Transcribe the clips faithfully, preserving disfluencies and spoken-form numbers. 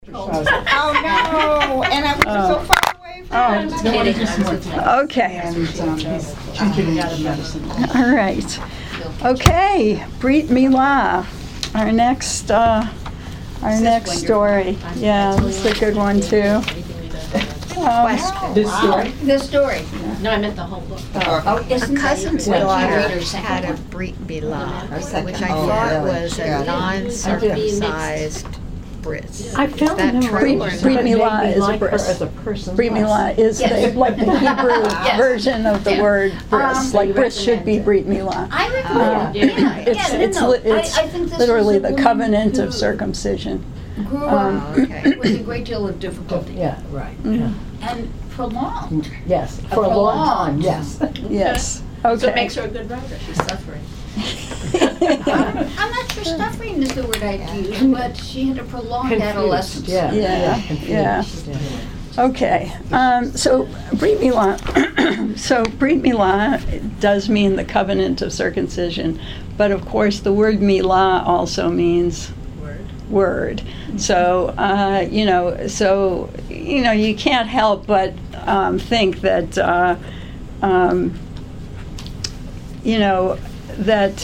Oh no! And I was Oh. so far away from Oh. it. Okay. And um, he's he's giving out medicine. All right. Okay. Brit Milah, our next, uh, our next story. Yeah, this is a good one too. Um, This story. This story. No, I meant the whole book. Oh, A isn't cousin's that daughter reader's had a second one? Brit Milah, second which I one. Oh, thought really? was Yeah. a non-circumcised Brit. I found that them true? right. Brit Milah is a like her bris. as a person. Brit Milah is the, Yes. like the Hebrew Yes. version of the Yeah. word bris. Um, Like bris should be Brit Milah. I Uh, recommend, yeah, yeah, It's, no, it's, no, li- I, it's I think this literally was a the woman covenant who of circumcision. grew Um, up Okay. with a great deal of difficulty Yeah, right. Mm. and prolonged. Yes, for a long time, Prolonged. yes. Yes. So Okay. it makes her a good writer, she's suffering. I'm I'm not sure suffering is the word I'd use, but she had a prolonged adolescence. Yeah, Yeah, yeah, yeah. confused. Yeah. Okay, um, so Brit Milah, so Brit Milah does mean the covenant of circumcision, but of course the word Milah also means Word. word. So, uh, you know, so, you know, you can't help but um, think that, uh, um, you know, that,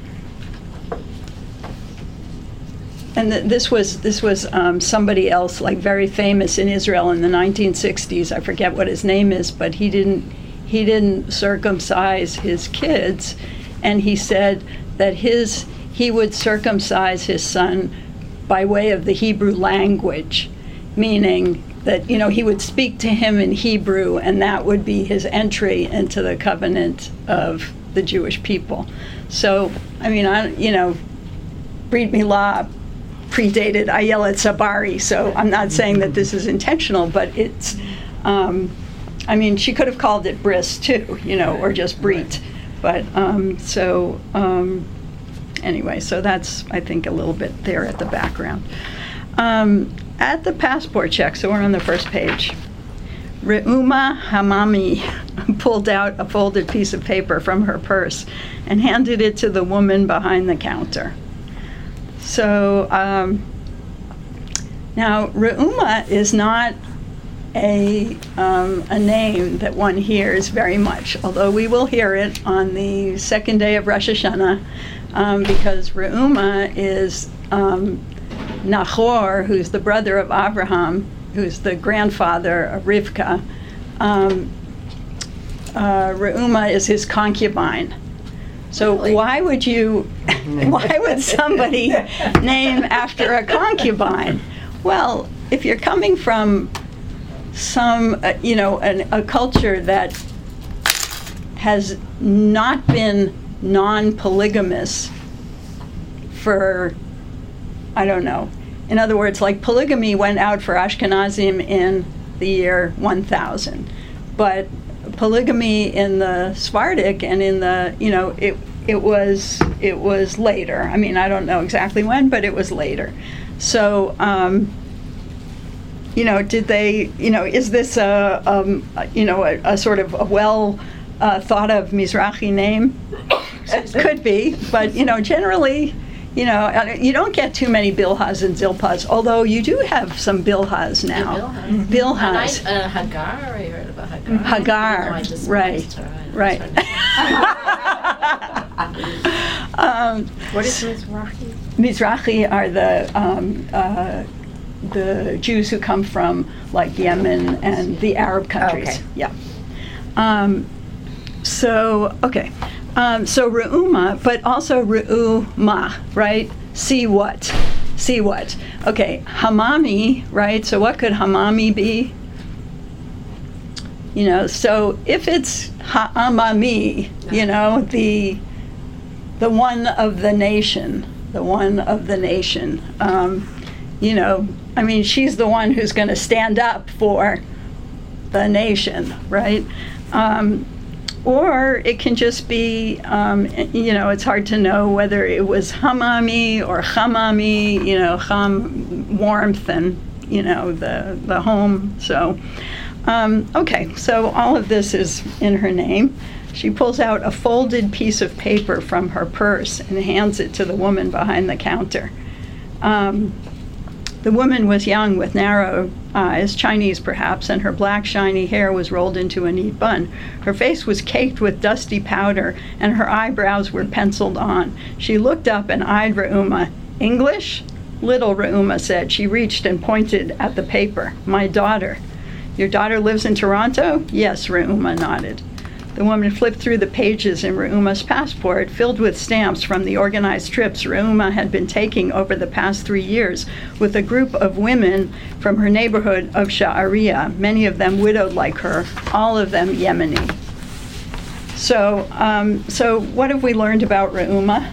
and th- this was this was um, somebody else, like very famous in Israel in the nineteen sixties. I forget what his name is, but he didn't he didn't circumcise his kids, and he said that his he would circumcise his son by way of the Hebrew language, meaning that, you know, he would speak to him in Hebrew, and that would be his entry into the covenant of the Jewish people. So, I mean, I you know, Brit Milah predated Ayelet Sabari, so I'm not saying that this is intentional, but it's, um, I mean, she could have called it bris too, you know, or just Brit. But, um, so, um, anyway, so that's, I think, a little bit there at the background. Um, at the passport check, so we're on the first page, Reuma Hamami pulled out a folded piece of paper from her purse and handed it to the woman behind the counter. So um, now Reuma is not a, um, a name that one hears very much, although we will hear it on the second day of Rosh Hashanah, um, because Reuma is um, Nahor, who's the brother of Abraham, who's the grandfather of Rivka. Um, uh, Reuma is his concubine. So Really? why would you, why would somebody name after a concubine? Well, if you're coming from some, uh, you know, an, a culture that has not been non-polygamous for, I don't know. In other words, like polygamy went out for Ashkenazim in the year one thousand, but polygamy in the Sephardic and in the, you know, it it was it was later. I mean, I don't know exactly when, but it was later. So, um, you know, did they, you know, is this a, um, you know, a, a sort of a well uh, thought of Mizrahi name? It could be, but, you know, generally, you know, uh, you don't get too many Bilhas and Zilpas, although you do have some Bilhas now. Bilhas. And I, uh, Hagar, I heard about Hagar. Hagar, No, I despised right, her. I right. tried um, What is Mizrahi? Mizrahi are the um, uh, the Jews who come from like Yemen and the Arab countries. Okay. Yeah. Um, so okay. Um, so Reuma, but also Reuma, right? See what? See what? Okay, Hamami, right? So what could Hamami be? You know, so if it's Ha'amami, you know, the the one of the nation, the one of the nation, um, you know, I mean, she's the one who's going to stand up for the nation, right? Um, Or it can just be, um, you know, it's hard to know whether it was hamami or chamami, you know, ham, warmth, and, you know, the, the home. So, um, okay, so all of this is in her name. She pulls out a folded piece of paper from her purse and hands it to the woman behind the counter. Um, The woman was young with narrow eyes, Chinese perhaps, and her black shiny hair was rolled into a neat bun. Her face was caked with dusty powder, and her eyebrows were penciled on. She looked up and eyed Reuma. English? Little Reuma said. She reached and pointed at the paper. My daughter. Your daughter lives in Toronto? Yes, Reuma nodded. The woman flipped through the pages in Reuma's passport, filled with stamps from the organized trips Reuma had been taking over the past three years with a group of women from her neighborhood of Sha'ariya, many of them widowed like her, all of them Yemeni. So, um, so what have we learned about Reuma?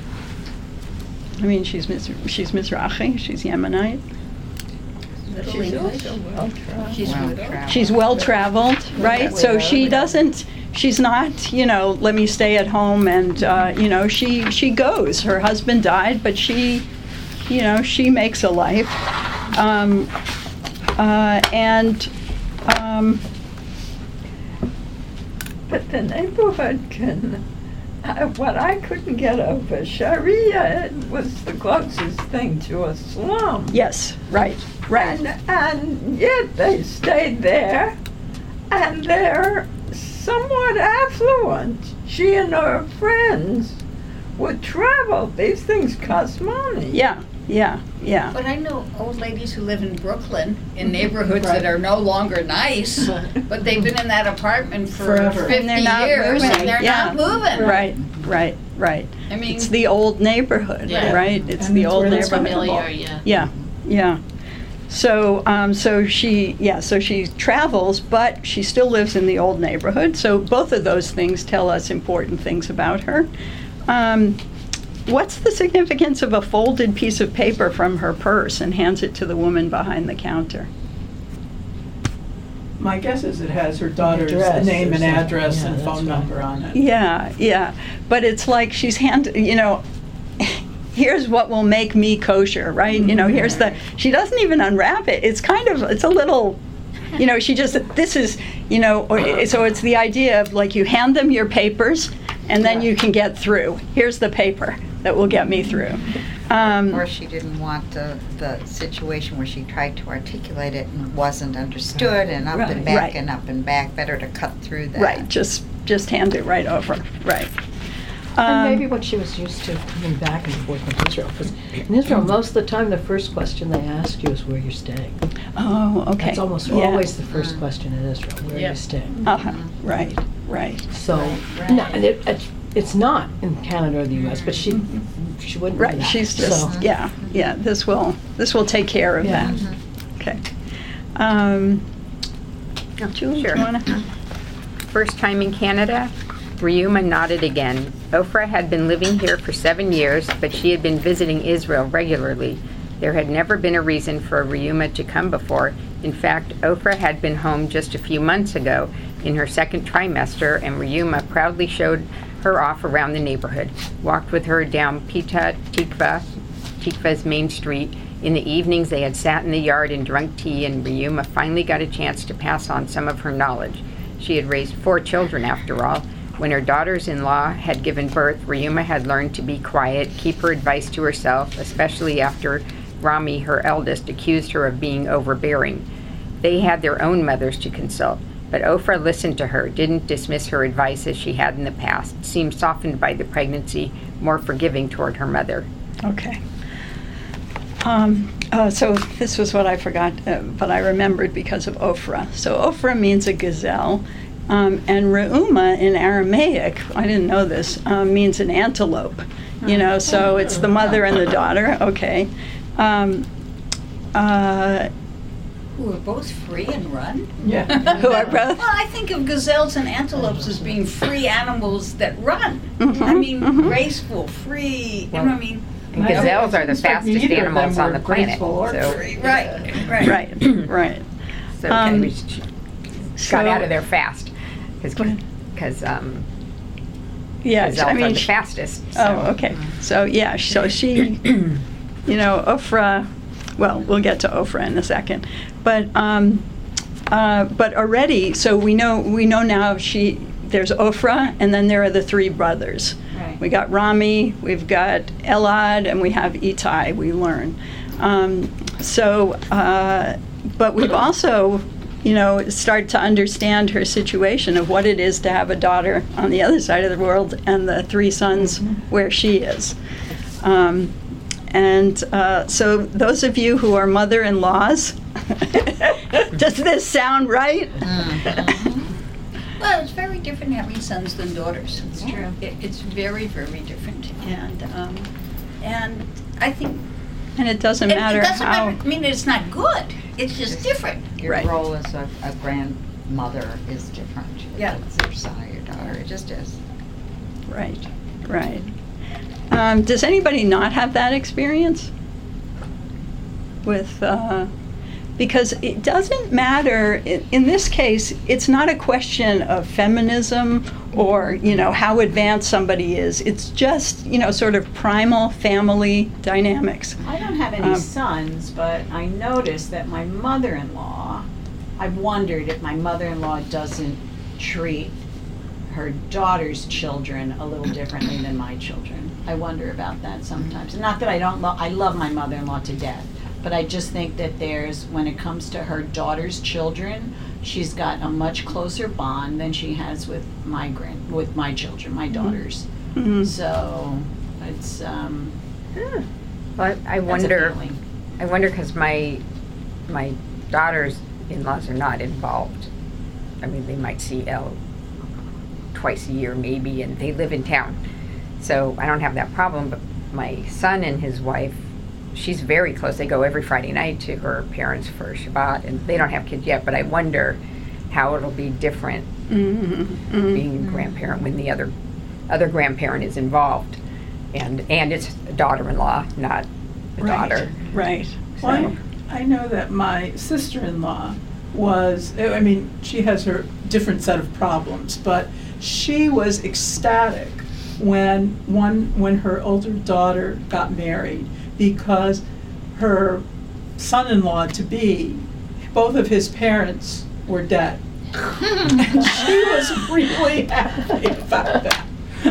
I mean, she's she's Mizrahi, she's Yemenite. She's also well-traveled. She's Well well traveled. She's well-traveled, right? So she doesn't, she's not, you know, let me stay at home and, uh, you know, she, she goes. Her husband died, but she, you know, she makes a life. Um, uh, and, um, But the neighborhood can, uh, what I couldn't get over, Sharia was the closest thing to a slum. yes, right, right. And, and yet they stayed there, and they're somewhat affluent. She and her friends would travel. These things cost money. Yeah, yeah, yeah. But I know old ladies who live in Brooklyn in neighborhoods that are no longer nice, but they've been in that apartment for Forever. fifty And they're not years moving, and they're yeah. not moving. Right, right, right. I mean, It's the old neighborhood, Yeah. right? It's And the it's old where it's neighborhood. familiar, yeah. Yeah, yeah. So, um, so she, yeah, so she travels, but she still lives in the old neighborhood. So both of those things tell us important things about her. Um, what's the significance of a folded piece of paper from her purse and hands it to the woman behind the counter? My guess is it has her daughter's Address name or and something. address Yeah, and that's phone right. number on it. Yeah, yeah. But it's like she's hand, you know, here's what will make me kosher, right? You know, here's the, she doesn't even unwrap it. It's kind of, it's a little, you know, she just, this is, you know, or, so it's the idea of like you hand them your papers and then you can get through. Here's the paper that will get me through. Um, Or she didn't want the, the situation where she tried to articulate it and wasn't understood, and up Right. and back Right. and up and back. Better to cut through that. right, just, just hand it right over, right. And Um, maybe what she was used to coming back and forth with Israel. Because in Israel, most of the time, the first question they ask you is where you're staying. Oh, okay. That's almost Yeah. always the first question in Israel, where Yeah. you're staying. Uh-huh, right, right. So, no, and it, it's, it's not in Canada or the U S, but she, she wouldn't know Right, that. she's just, So- yeah, yeah, this will, this will take care of Yeah. that. Okay. Um, Julie, do you Sure. wanna? First time in Canada? Reuma nodded again. Ofra had been living here for seven years, but she had been visiting Israel regularly. There had never been a reason for Reuma to come before. In fact, Ofra had been home just a few months ago in her second trimester, and Reuma proudly showed her off around the neighborhood, walked with her down Pita Tikva, Tikva's main street. In the evenings, they had sat in the yard and drunk tea, and Reuma finally got a chance to pass on some of her knowledge. She had raised four children, after all. When her daughters-in-law had given birth, Reuma had learned to be quiet, keep her advice to herself, especially after Rami, her eldest, accused her of being overbearing. They had their own mothers to consult, but Ofra listened to her, didn't dismiss her advice as she had in the past, seemed softened by the pregnancy, more forgiving toward her mother. Okay. Um, uh, so this was what I forgot, uh, but I remembered because of Ofra. So Ofra means a gazelle, um, and Reuma in Aramaic, I didn't know this, um, means an antelope. You know, so it's the mother and the daughter. Okay. Um, uh, who are both free and run? Yeah. who are both? Well, I think of gazelles and antelopes as being free animals that run. Mhm, I mean, mhm. graceful, free, you know what I mean? And I don't gazelles are the suspect fastest neither of them animals on were the planet. graceful or So, Free, right, right. Right, right. so Um, we sh- so- got out of there fast. Go ahead. Because um, Yeah, gazelles I mean, are the she- fastest. Oh, so- okay. So, yeah, so she, you know, Ofra, well, we'll get to Ofra in a second. But, um, uh, but already, so we know, we know now she, there's Ofra, and then there are the three brothers. Right. We got Rami, we've got Elad, and we have Itai, we learn. Um, so, uh, but we've also, you know, started to understand her situation of what it is to have a daughter on the other side of the world and the three sons where she is. Um, and uh, so those of you who are mother-in-laws, does this sound right? Well, it's very different having sons than daughters. It's true. It, it's very, very different, and um, and I think And it doesn't it, matter it doesn't how. matter. I mean, it's not good. It's just different. Your Right. role as a, a grandmother is different. Yeah. It's your son or your daughter. It just is. Right, right. Um, does anybody not have that experience with, uh, because it doesn't matter, in, in this case, it's not a question of feminism or, you know, how advanced somebody is. It's just, you know, sort of primal family dynamics. I don't have any Um, sons, but I noticed that my mother-in-law, I've wondered if my mother-in-law doesn't treat her daughter's children a little differently than my children. I wonder about that sometimes. Not that I don't love, I love my mother-in-law to death, but I just think that there's, when it comes to her daughter's children, she's got a much closer bond than she has with my grand, with my children, my daughters. Mhm. So it's, um, Well, I, I that's a wonder, feeling. I wonder because my, my daughter's in-laws are not involved. I mean, they might see Elle twice a year maybe, and they live in town. So I don't have that problem, but my son and his wife, she's very close. They go every Friday night to her parents for Shabbat, and they don't have kids yet, but I wonder how it'll be different Mhm, mhm. being a grandparent when the other other grandparent is involved. And and it's a daughter-in-law, not a Right. daughter. Right. Well, I, I know that my sister-in-law was, I mean, she has her different set of problems, but she was ecstatic when one, when her older daughter got married, because her son-in-law to be, both of his parents were dead. And she was really happy about that.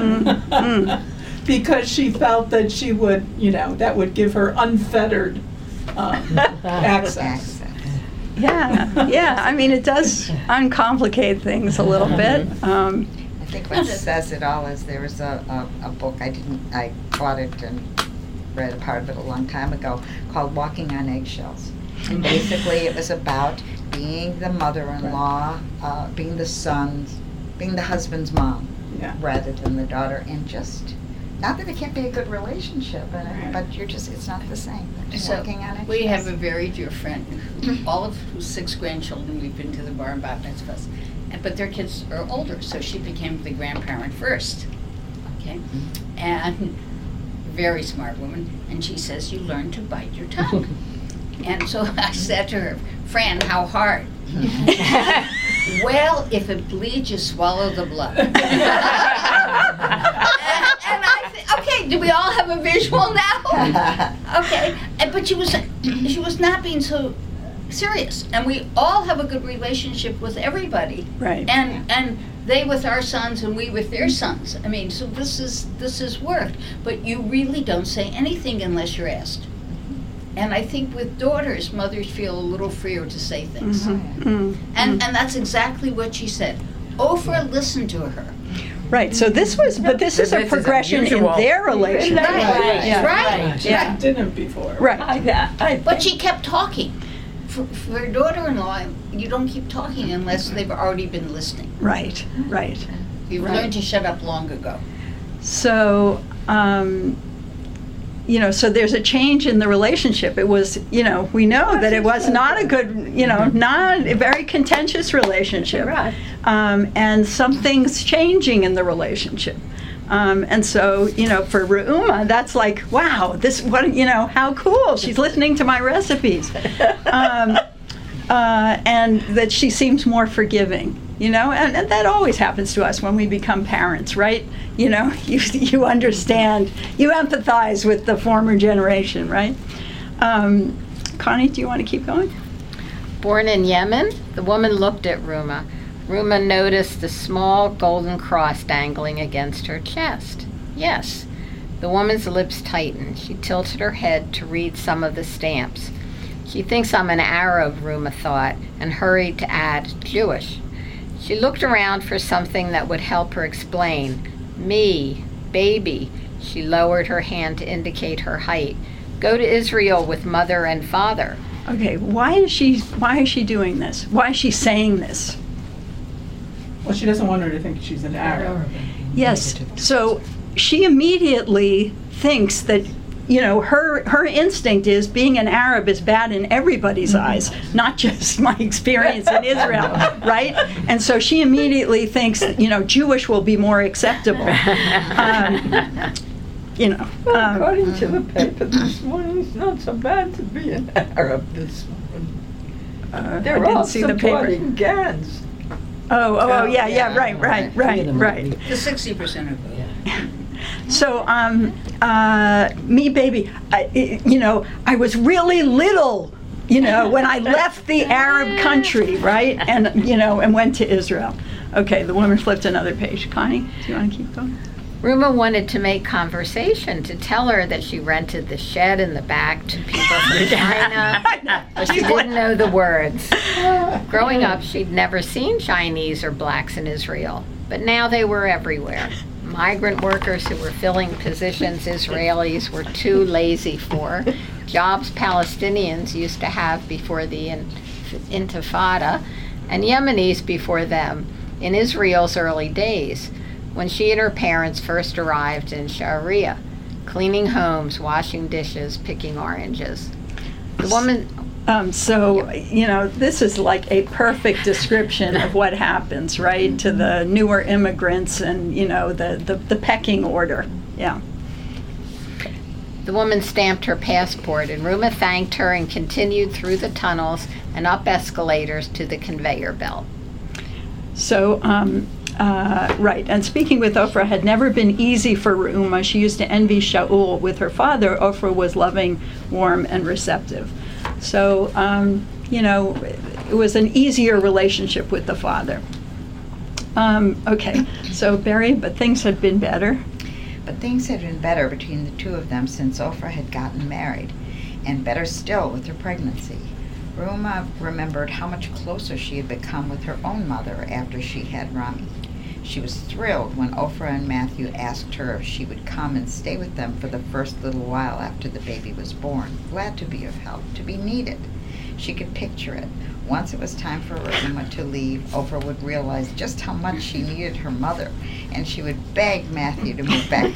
Mm. Because she felt that she would, you know, that would give her unfettered um, access. Access. Yeah, yeah. I mean, it does uncomplicate things a little bit. Um, I think what says it all is there was a, a, a book, I didn't, I bought it and read a part of it a long time ago, called Walking on Eggshells. And basically it was about being the mother-in-law, uh, being the son's, being the husband's mom, Yeah. rather than the daughter, and just, not that it can't be a good relationship, but, but you're just, it's not the same. Just So, walking on eggshells. we have a very dear friend, who, all of whose six grandchildren, we've been to the bar and bat mitzvahs, and- but their kids are older, so she became the grandparent first, okay? And, very smart woman, and she says, you learn to bite your tongue. And so I said to her, Fran, how hard? Well, if it bleeds, you swallow the blood. and, and I th- okay, do we all have a visual now? Okay, and, but she was she was not being so serious, and we all have a good relationship with everybody, right. and and they with our sons and we with their sons. I mean, so this is this has worked, but you really don't say anything unless you're asked. And I think with daughters, mothers feel a little freer to say things. Mhm, mm, And mm. and that's exactly what she said. Oprah listened to her. Right. So this was, but this So is a this is progression in unusual. their relationship. Right. Yeah. Right. Yeah. Didn't before. Right. I, I But she kept talking. For, for her daughter-in-law, you don't keep talking unless they've already been listening. Right. Right. You've Right. learned to shut up long ago. So, um, you know, so there's a change in the relationship. It was, you know, we know that it was not a good, you know, not a very contentious relationship. Right. Um, and something's changing in the relationship. Um, and so, you know, for Reuma, that's like, wow, this, what, you know, how cool. She's listening to my recipes. Um, uh, and that she seems more forgiving, you know, and, and that always happens to us when we become parents, right? You know, you, you understand, you empathize with the former generation, right? Um, Connie, do you want to keep going? Born in Yemen, the woman looked at Ruma. Ruma noticed the small golden cross dangling against her chest. Yes. The woman's lips tightened. She tilted her head to read some of the stamps. She thinks I'm an Arab, Ruma thought, and hurried to add, Jewish. She looked around for something that would help her explain. Me, baby. She lowered her hand to indicate her height. Go to Israel with mother and father. Okay, why is she why is she doing this? Why is she saying this? Well, she doesn't want her to think she's an Arab. Yes. So she immediately thinks that, you know, her her instinct is being an Arab is bad in everybody's eyes, not just my experience in Israel, right? And so she immediately thinks, you know, Jewish will be more acceptable. Um, you know. Well, um, according to the paper this morning, it's not so bad to be an Arab this morning. uh, They're I didn't all see the paper. supporting Gantz. Oh, oh, oh, yeah, yeah, Yeah. right, right, right, right. The sixty percent of it. So, um, uh, me, baby, I, I- you know, I was really little, you know, when I left the Arab country, right? And, you know, and went to Israel. Okay, the woman flipped another page. Connie, do you want to keep going? Ruma wanted to make conversation, to tell her that she rented the shed in the back to people from China, but she didn't know the words. Growing up, she'd never seen Chinese or blacks in Israel, but now they were everywhere. Migrant workers who were filling positions Israelis were too lazy for, jobs Palestinians used to have before the in- Intifada, and Yemenis before them in Israel's early days, when she and her parents first arrived in Sharia, cleaning homes, washing dishes, picking oranges. The woman, Um, so, you know, this is like a perfect description of what happens, right, to the newer immigrants and, you know, the, the, the pecking order. Yeah. the woman stamped her passport, and Ruma thanked her and continued through the tunnels and up escalators to the conveyor belt. So, um, uh, right, and speaking with Ofra had never been easy for Ruma. She used to envy Shaul. With her father, Ofra was loving, warm, and receptive. So, um, you know, it was an easier relationship with the father. Um, okay, so Barry, but things had been better. But things had been better between the two of them since Ofra had gotten married, and better still with her pregnancy. Ruma remembered how much closer she had become with her own mother after she had Rami. She was thrilled when Ofra and Matthew asked her if she would come and stay with them for the first little while after the baby was born, glad to be of help, to be needed. She could picture it. Once it was time for Ruma to leave, Ofra would realize just how much she needed her mother, and she would beg Matthew to move back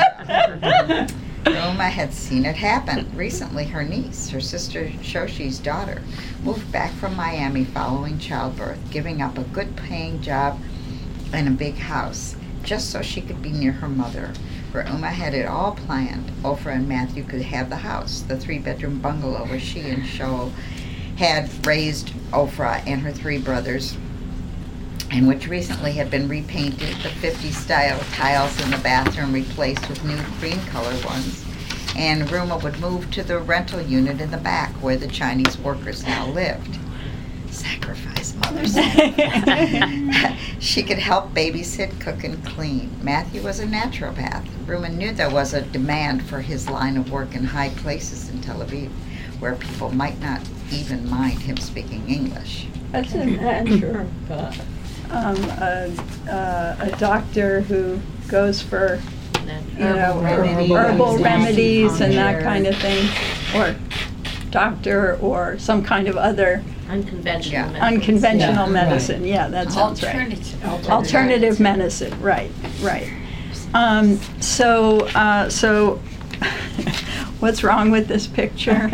to Israel. Ruma had seen it happen. Recently, her niece, her sister Shoshi's daughter, moved back from Miami following childbirth, giving up a good-paying job and a big house, just so she could be near her mother. Ruma had it all planned. Ofra and Matthew could have the house, the three-bedroom bungalow where she and Shaul had raised Ofra and her three brothers, and which recently had been repainted, the fifties style tiles in the bathroom replaced with new cream color ones, and Ruma would move to the rental unit in the back where the Chinese workers now lived. Sacrifice, mother said. She could help babysit, cook, and clean. Matthew was a naturopath. Ruma knew there was a demand for his line of work in high places in Tel Aviv, where people might not even mind him speaking English. That's a naturopath. Um, a, uh, a doctor who goes for, you know, remedies, herbal remedies and that acupuncture. kind of thing, or doctor or some kind of other Unconventional Yeah. methods. unconventional Yeah, medicine. Yeah, that sounds right. Alternative. Alternative medicine, right, right. Um, so, uh, so, what's wrong with this picture?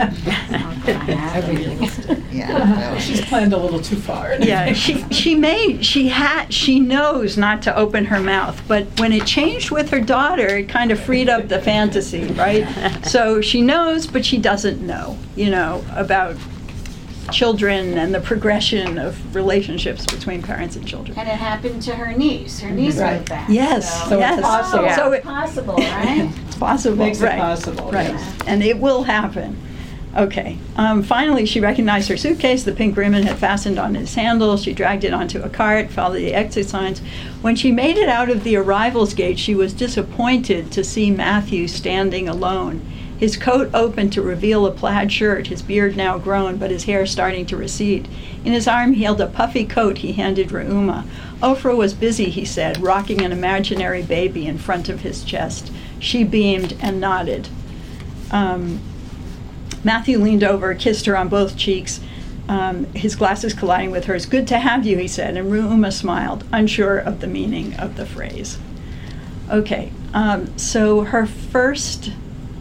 Yeah, really. She's planned a little too far. Yeah, she she may she had she knows not to open her mouth, but when it changed with her daughter, it kind of freed up the fantasy, right? So she knows, but she doesn't know, you know, about children and the progression of relationships between parents and children. And it happened to her niece. Her niece Right. moved back. Yes, So, So it's yes. possible. Oh, So it's it, possible, right? it's possible, Makes it right? possible, right? yes. And it will happen. Okay. Um, finally, she recognized her suitcase. The pink ribbon had fastened on its handle. She dragged it onto a cart, followed the exit signs. When she made it out of the arrivals gate, she was disappointed to see Matthew standing alone. his coat open to reveal a plaid shirt, his beard now grown, but his hair starting to recede. In his arm he held a puffy coat he handed Reuma. Ofra was busy, he said, rocking an imaginary baby in front of his chest. She beamed and nodded. Um, Matthew leaned over, kissed her on both cheeks, um, his glasses colliding with hers. Good to have you, he said, and Reuma smiled, unsure of the meaning of the phrase. Okay, um, so her first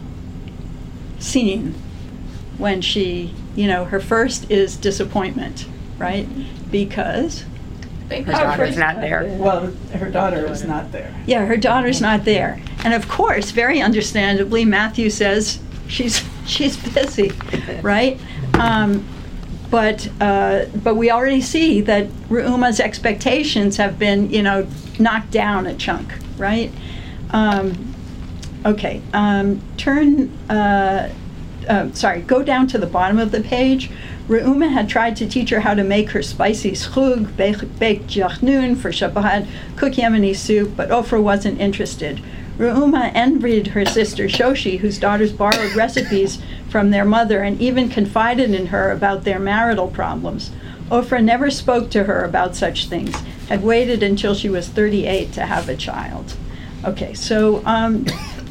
scene when she, you know, her first is disappointment, right? Because Her daughter's not there. Well, her daughter is not there. Yeah, her daughter's not there. And of course, very understandably, Matthew says she's she's busy, right? Um, but uh, but we already see that Reuma's expectations have been, you know, knocked down a chunk, right? Um, okay, um, turn, uh, uh, sorry, go down to the bottom of the page. Reuma had tried to teach her how to make her spicy schug, baked jachnun for Shabbat, cook Yemeni soup, but Ofra wasn't interested. Reuma envied her sister Shoshi, whose daughters borrowed recipes from their mother and even confided in her about their marital problems. Ofra never spoke to her about such things, had waited until she was thirty-eight to have a child. Okay, so, um,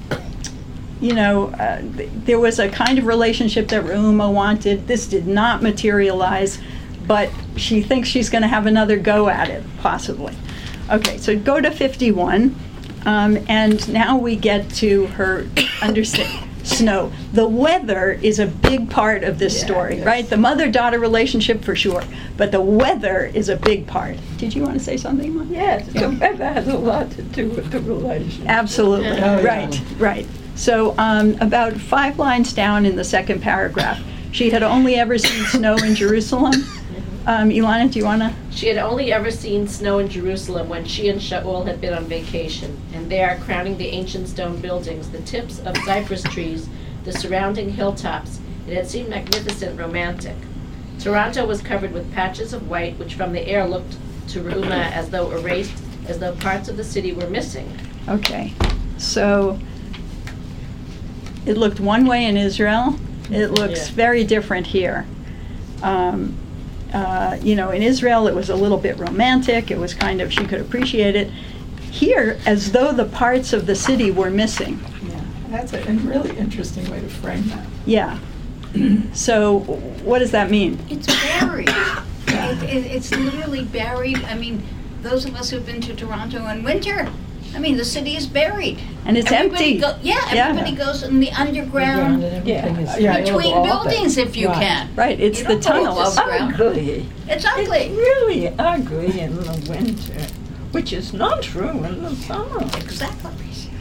you know, uh, th- there was a kind of relationship that Reuma wanted. This did not materialize, but she thinks she's going to have another go at it, possibly. Okay, so go to fifty-one, um, and now we get to her understand. Snow. The weather is a big part of this Yeah, story, yes. right? The mother-daughter relationship for sure, but the weather is a big part. Did you want to say something, Mom? Yes, the weather has a lot to do with the relationship. Absolutely, Oh, yeah. right, right. So um, about five lines down in the second paragraph, she had only ever seen snow in Jerusalem. Um, Ilana, do you want to? She had only ever seen snow in Jerusalem when she and Shaul had been on vacation, and there, crowning the ancient stone buildings, the tips of cypress trees, the surrounding hilltops, it had seemed magnificent, romantic. Toronto was covered with patches of white, which from the air looked to Reuma as though erased, as though parts of the city were missing. Okay, so it looked one way in Israel. It looks Yeah. very different here. Um, uh, you know, in Israel, it was a little bit romantic. It was kind of, she could appreciate it. Here, as though the parts of the city were missing. Yeah, that's a, a really interesting way to frame that. Yeah. So, what does that mean? It's buried. It, it, it's literally buried. I mean, those of us who've been to Toronto in winter, I mean, the city is buried. And it's Everybody empty. Go, yeah, Yeah. everybody goes in the underground, Everything is Yeah. between all of it. buildings if you Right. can. Right, it's You the don't go tunnels. above ground. Ugly. It's It's ugly. really ugly in the winter, which is not true in the summer. Exactly.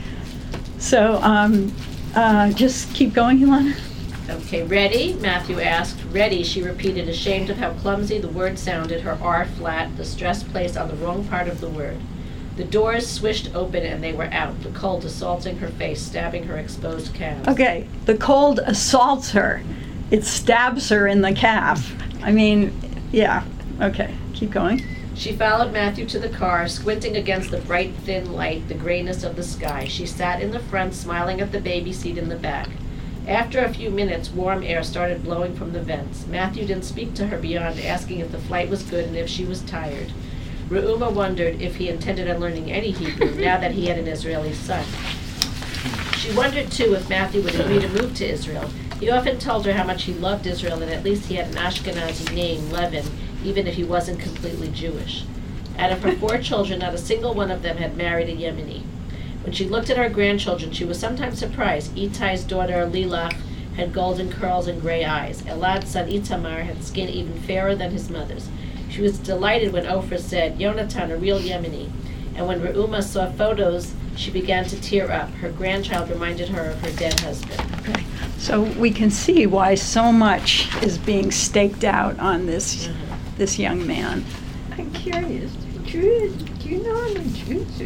So, um, uh, just keep going, Ilana. Okay, ready? Matthew asked. Ready, she repeated, ashamed of how clumsy the word sounded, her R flat, the stress placed on the wrong part of the word. The doors swished open and they were out, the cold assaulting her face, stabbing her exposed calves. Okay, the cold assaults her. It stabs her in the calf. I mean, yeah, okay, keep going. She followed Matthew to the car, squinting against the bright, thin light, the grayness of the sky. She sat in the front, smiling at the baby seat in the back. After a few minutes, warm air started blowing from the vents. Matthew didn't speak to her beyond asking if the flight was good and if she was tired. Reuma wondered if he intended on learning any Hebrew, now that he had an Israeli son. She wondered, too, if Matthew would agree to move to Israel. He often told her how much he loved Israel, and at least he had an Ashkenazi name, Levin, even if he wasn't completely Jewish. Out of her four children, not a single one of them had married a Yemeni. When she looked at her grandchildren, she was sometimes surprised. Itai's daughter, Lilach, had golden curls and gray eyes. Elad's son, Itamar, had skin even fairer than his mother's. She was delighted when Ofra said, Yonatan, a real Yemeni. And when Reuma saw photos, she began to tear up. Her grandchild reminded her of her dead husband. Okay. So we can see why so much is being staked out on this this young man. I'm curious. Do you, do you know any Jews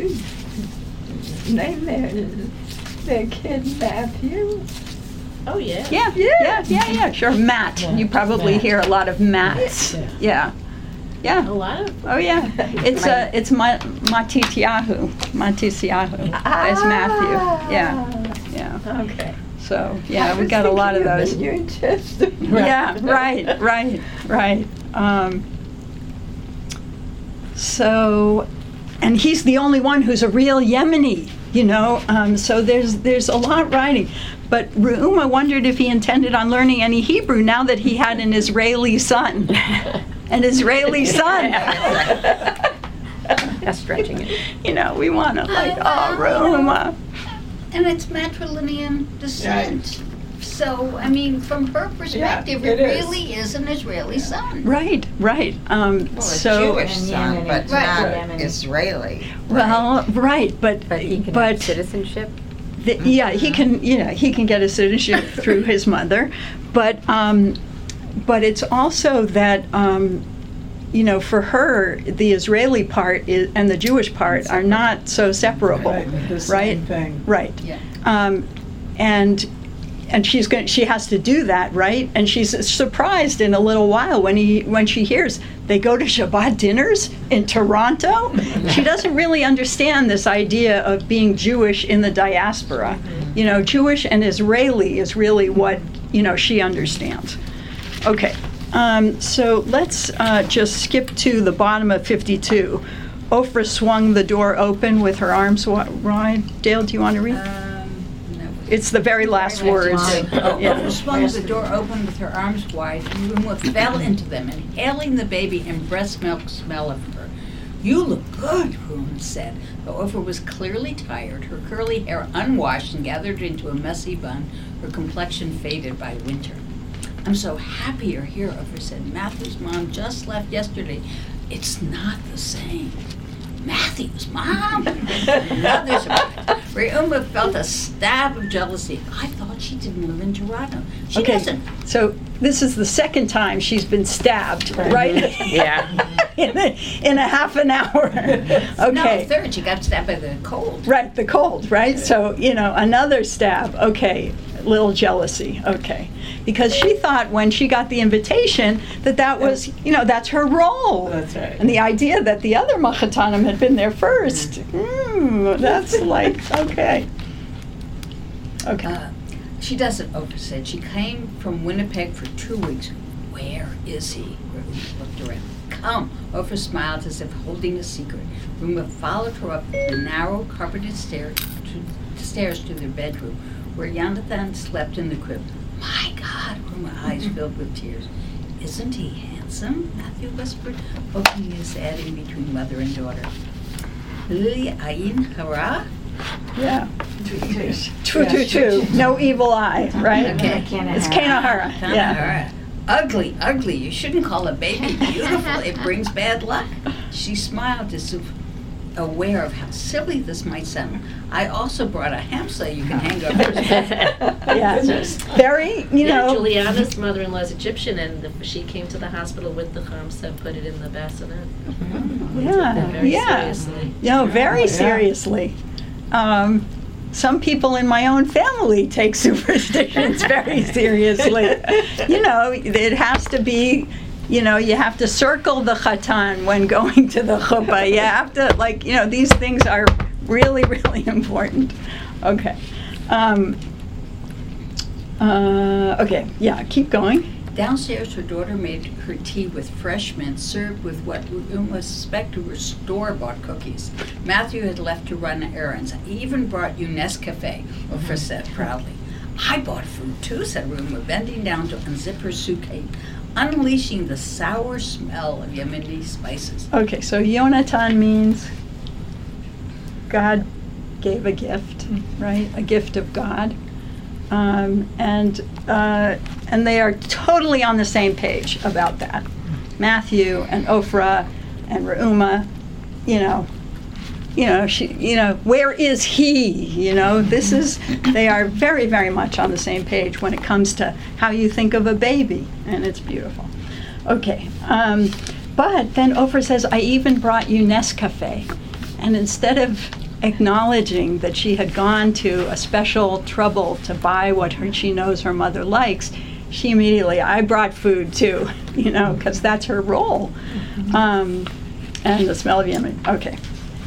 who name their, their kid Matthew? Oh, yeah. Yeah, yeah, yeah, yeah, sure. Matt. Yeah, You probably Matt. hear a lot of Matts. Yeah. Yeah. A Yeah. lot of Oh, yeah. It's uh, it's Ma- Matityahu. Matityahu as Matthew. Yeah, yeah. Okay. So, yeah, we got a lot of those. New Testament. Yeah, right, right, right. Um, so, and he's the only one who's a real Yemeni, you know. Um, so there's there's a lot writing. But Reuma wondered if he intended on learning any Hebrew now that he had an Israeli son. An Israeli son. That's stretching it. You know, we want to like, oh, Reuma. And it's matrilineal descent. So, I mean, from her perspective, it it, is. really is an Israeli son. Right, right. Um, Well, a so, Jewish And son, Yemeni. but Right. not Yemeni. Israeli. well, right, but But he can but have citizenship. the, yeah, he can, you know, he can get a citizenship through his mother, but um, but it's also that. Um, you know, for her, the Israeli part is, and the Jewish part are not so separable, Right, the right? same thing. Right. Yeah. Um, and and she's going. She has to do that, right? And she's surprised in a little while when he when she hears they go to Shabbat dinners in Toronto. She doesn't really understand this idea of being Jewish in the diaspora. You know, Jewish and Israeli is really what you know she understands. Okay. Um, so let's uh, just skip to the bottom of fifty-two. Ofra swung the door open with her arms wi- wide. Dale, do you want to read? Um, no. It's the very last Very words. line. Oh, Yeah. Oprah swung the door open with her arms wide, and Reuma fell into them, inhaling the baby and breast milk smell of her. "You look good," Reuma said. Though Oprah was clearly tired, her curly hair unwashed and gathered into a messy bun, her complexion faded by winter. "I'm so happy you're here," Oprah said. "Matthew's mom just left yesterday. It's not the same." "Matthew's mom?" Another surprise. Reuma felt a stab of jealousy. "I thought she didn't live in Toronto. She Okay, doesn't." so this is the second time she's been stabbed, right? Yeah. in, a, in a half an hour. Okay. No, third, she got stabbed by the cold. Right, the cold, right? So, you know, another stab. Okay, little jealousy. Okay. Because she thought when she got the invitation that that was, you know, that's her role. That's right. And the idea that the other Machatanim had been there first, mm, that's like, okay. Okay. Uh, she doesn't, Oprah said. She came from Winnipeg for two weeks. "Where is he?" Reuma looked around. "Come." Oprah smiled as if holding a secret. Reuma followed her up the narrow carpeted stairs to, stairs to their bedroom, where Jonathan slept in the crib. "My God," Reuma eyes filled with tears. "Isn't he handsome?" Matthew whispered, poking his head in between mother and daughter. "Lili ayin hara?" Yeah. Two, two, two. No evil eye, right? Okay. It's Kanahara. Yeah. Kanahara. "Ugly, ugly. You shouldn't call a baby beautiful. It brings bad luck." She smiled as if aware of how silly this might sound. "I also brought a hamsa you can hang over his bed." Yeah. Very, you Yeah, know. Juliana's mother-in-law is Egyptian, and the, she came to the hospital with the Hamsa and put it in the bassinet. Yeah, Very yeah. seriously. No, very Yeah. seriously. Um, some people in my own family take superstitions very seriously. You know, it has to be, you know, you have to circle the chatan when going to the chuppah. You have to, like, you know, these things are really, really important. Okay. Um, uh, okay, yeah, keep going. Downstairs, her daughter made her tea with fresh mint, served with what Reuma suspected were store-bought cookies. Matthew had left to run errands. "I even brought you Nescafe," Oprah said proudly. "I bought food too," said Reuma, bending down to unzip her suitcase, unleashing the sour smell of Yemeni spices. Okay, so Yonatan means God gave a gift, right? A gift of God. Um, and uh, and they are totally on the same page about that. Matthew and Ofra and Reuma, you know, you know, she, you know, where is he? You know, this is. They are very, very much on the same page when it comes to how you think of a baby, and it's beautiful. Okay, um, but then Ofra says, "I even brought you Nescafe," and instead of acknowledging that she had gone to a special trouble to buy what her, she knows her mother likes, she immediately, "I brought food too," you know, because that's her role. Mm-hmm. Um, and the smell of Yemen. Okay.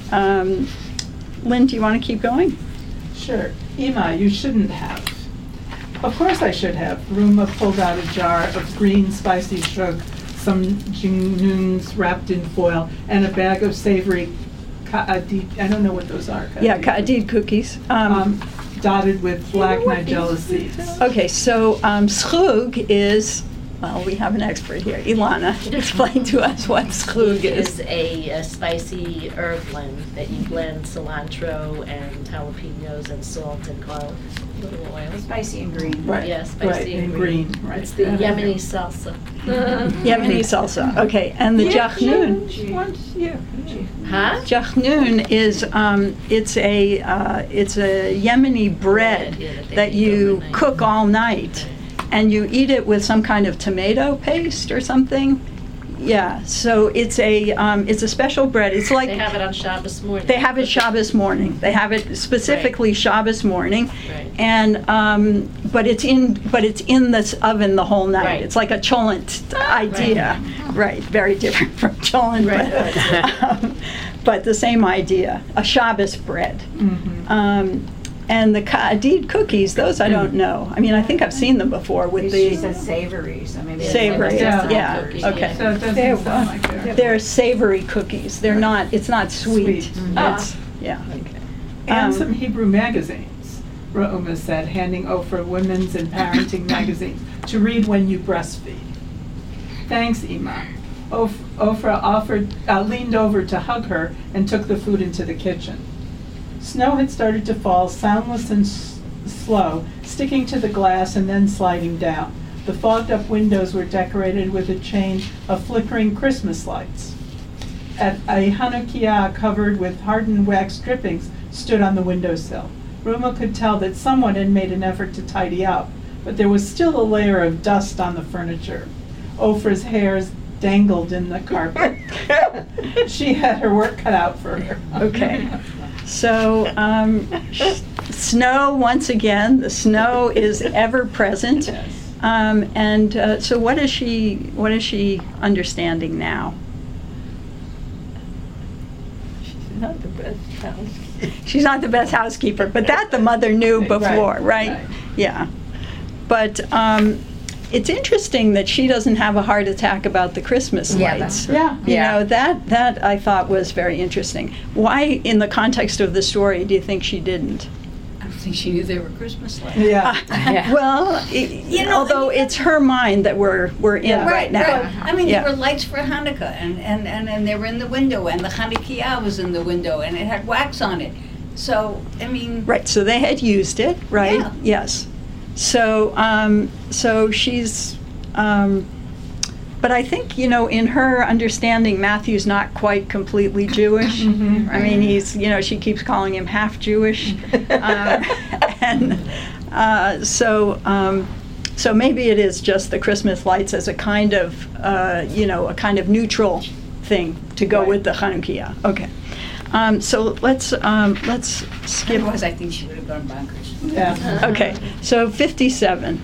Um, Lynn, do you want to keep going? Sure. Ima, you shouldn't have. Of course I should have. Ruma pulled out a jar of green spicy shug, some jingnoons wrapped in foil, and a bag of savory ka'adid, I don't know what those are. Yeah, ka'adid cookies. Um, Um, dotted with black nigella seeds. okay, so um, schrug is, well, we have an expert here. Ilana, explain to us what schrug is. Is a, a spicy herb blend that you blend cilantro and jalapenos and salt and garlic, a little oil. Spicy and green. Right, Yeah, spicy right, and and green. green, right. It's the Yemeni salsa. Yemeni salsa. Okay, and the jachnoon. Yeah. Huh? Jachnoon is um, it's a uh, it's a Yemeni bread Yeah, that they that eat you overnight. cook all night, and you eat it with some kind of tomato paste or something. Yeah, so it's a um, it's a special bread. It's like They have it on Shabbos morning. they have it Shabbos morning. They have it specifically Shabbos morning, Right. and um, but it's in but it's in this oven the whole night. Right. It's like a cholent idea, right? Very different from cholent, Right. but, um, but the same idea. A Shabbos bread. Mhm. Um, and the ka'adid cookies, those I don't know. I mean, I think I've seen them before with She the said savories. I mean, they- savory. Yeah. Yeah, Cookies, okay. So it There doesn't sound like they're. They're savory cookies. They're not. It's not sweet. Sweet. It's, yeah. And Um, some Hebrew magazines, Ra'uma said, handing Oprah women's and parenting magazines to read when you breastfeed. Thanks, Ima. Of- Ofra offered, uh, leaned over to hug her and took the food into the kitchen. Snow had started to fall, soundless and s- slow, sticking to the glass and then sliding down. The fogged-up windows were decorated with a chain of flickering Christmas lights. At a Hanukkah covered with hardened wax drippings stood on the windowsill. Ruma could tell that someone had made an effort to tidy up, but there was still a layer of dust on the furniture. Ofra's hairs dangled in the carpet. She had her work cut out for her. Okay. So, um, sh- snow, once again, the snow is ever present. Yes. Um, and uh, so what is she, what is she understanding now? She's not the best housekeeper. She's not the best housekeeper, but that the mother knew Right, before, right? right. Yeah. But um, it's interesting that she doesn't have a heart attack about the Christmas Yeah, lights. that's Yeah. You Yeah. know, that, that I thought was very interesting. Why, in the context of the story, do you think she didn't? I don't think she knew they were Christmas lights. Yeah. Yeah. Well, i- You know, although I mean, it's her mind that we're, we're in Yeah. right now. Right. I mean, Yeah. there were lights for Hanukkah, and, and, and, and they were in the window, and the Hanukkah was in the window, and it had wax on it. So, I mean, Right, so they had used it, right? Yeah. Yes. So, um, so she's, um, but I think, you know, in her understanding, Matthew's not quite completely Jewish. Mhm. I mean, he's, you know, she keeps calling him half Jewish. um, and uh, so, um, so maybe it is just the Christmas lights as a kind of, uh, you know, a kind of neutral thing to go Right. with the Hanukkah. Okay. Um, so let's um, let's skip. otherwise I think she would have gone bonkers. Yeah. Okay, so fifty-seven.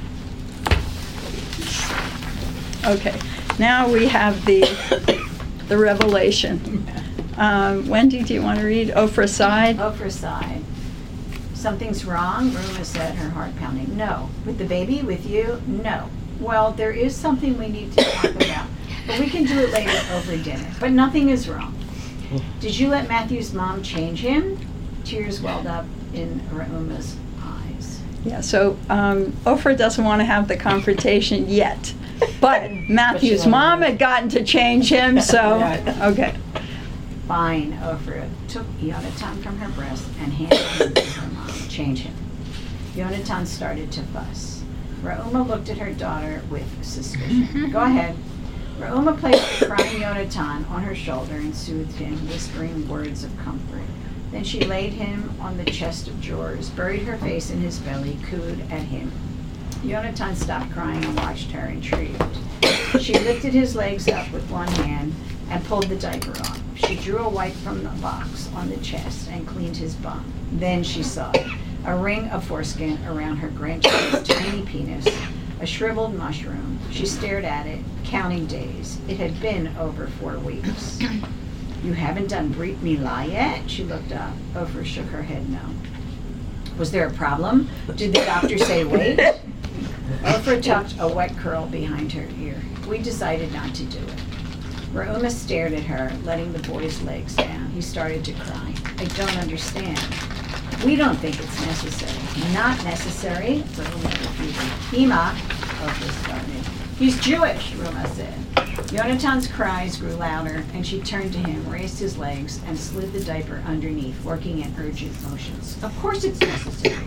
Okay, now we have the the revelation. Um, Wendy, do you want to read Ofra side? Oprah's side. Something's wrong, Ruma said, her heart pounding. No. With the baby, with you? No. Well, there is something we need to talk about, but we can do it later over dinner. But nothing is wrong. Did you let Matthew's mom change him? Tears welled up in Ruma's eyes. Yeah. So um, Ofra doesn't want to have the confrontation yet, but Matthew's mom had gotten to change him. So Right. okay. Fine, Oprah took Yonatan from her breast and handed him to her mom. Change him. Yonatan started to fuss. Ra'uma looked at her daughter with suspicion. Go ahead. Ra'uma placed the crying Yonatan on her shoulder and soothed him, whispering words of comfort. Then she laid him on the chest of drawers, buried her face in his belly, cooed at him. Yonatan stopped crying and watched her, intrigued. She lifted his legs up with one hand and pulled the diaper off. She drew a wipe from the box on the chest and cleaned his bum. Then she saw it, a ring of foreskin around her grandchild's tiny penis, a shriveled mushroom. She stared at it, counting days. It had been over four weeks. You haven't done Brit Milah yet? She looked up. Oprah shook her head no. Was there a problem? Did the doctor say wait? Oprah tucked a wet curl behind her ear. We decided not to do it. Rauma stared at her, letting the boy's legs down. He started to cry. I don't understand. We don't think it's necessary. Not necessary, Rauma repeated. Ima, Oprah started. He's Jewish, Rauma said. Yonatan's cries grew louder, and she turned to him, raised his legs, and slid the diaper underneath, working in urgent motions. Of course it's necessary.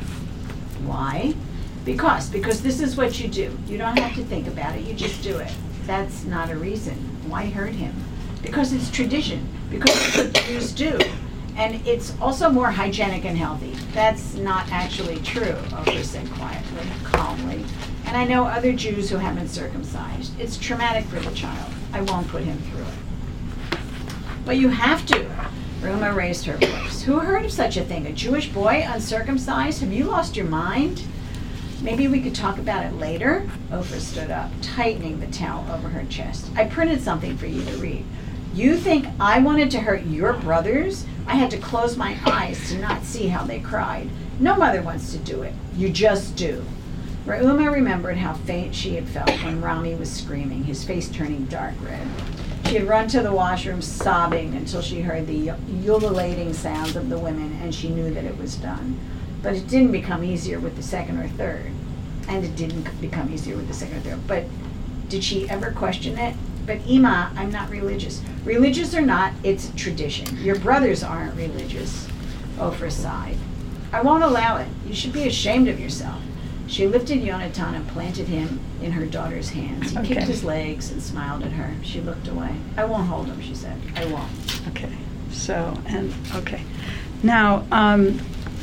Why? Because, because this is what you do. You don't have to think about it, you just do it. That's not a reason. Why hurt him? Because it's tradition, because it's what Jews do. And it's also more hygienic and healthy. That's not actually true, Oprah said quietly, calmly. And I know other Jews who have been circumcised. It's traumatic for the child. I won't put him through it. But you have to. Rauma raised her voice. Who heard of such a thing? A Jewish boy uncircumcised? Have you lost your mind? Maybe we could talk about it later. Oprah stood up, tightening the towel over her chest. I printed something for you to read. You think I wanted to hurt your brothers? I had to close my eyes to not see how they cried. No mother wants to do it. You just do. Rauma remembered how faint she had felt when Rami was screaming, his face turning dark red. She had run to the washroom sobbing until she heard the ululating sounds of the women, and she knew that it was done. But it didn't become easier with the second or third. And it didn't become easier with the second or third. But did she ever question it? But Ima, I'm not religious. Religious or not, it's tradition. Your brothers aren't religious. Oprah sighed. I won't allow it. You should be ashamed of yourself. She lifted Yonatan and planted him in her daughter's hands. He Okay. kicked his legs and smiled at her. She looked away. I won't hold him, she said. I won't. Okay, so, and, okay. Now, um,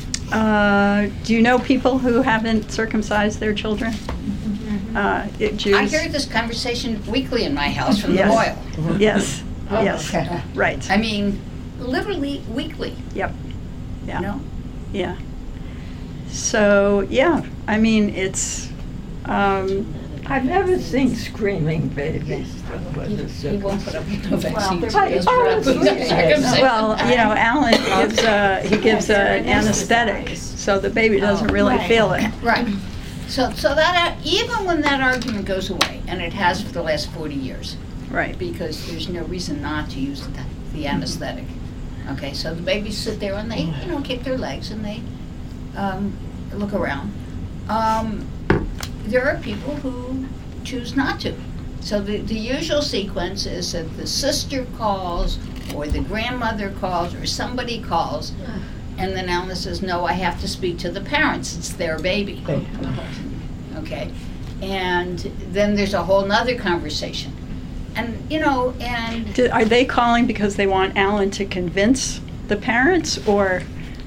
uh, do you know people who haven't circumcised their children? Uh, it- Jews? I hear this conversation weekly in my house from the Yes. boil. Yes, Oh, yes, okay. right. I mean, literally weekly, Yep, you yeah, know? yeah. So, yeah, I mean, it's, um, I've never seen screaming babies. He won't put up with no Well, vaccine. they're Just pretty put up with close. circumcision. well, you know, Alan gives a, he gives a- They're an anesthetic, anesthetized. so the baby doesn't Oh, really right. feel it. Right. So, so that, uh, even when that argument goes away, and it has for the last forty years, Right, because there's no reason not to use the, the anesthetic. Okay, so the babies sit there and they, you know, kick their legs and they um, look around. Um, there are people who choose not to. So the, the usual sequence is that the sister calls or the grandmother calls or somebody calls, and then Alan says, no, I have to speak to the parents. It's their baby. Okay? And then there's a whole nother conversation. And, you know, and Do- are they calling because they want Alan to convince the parents, or?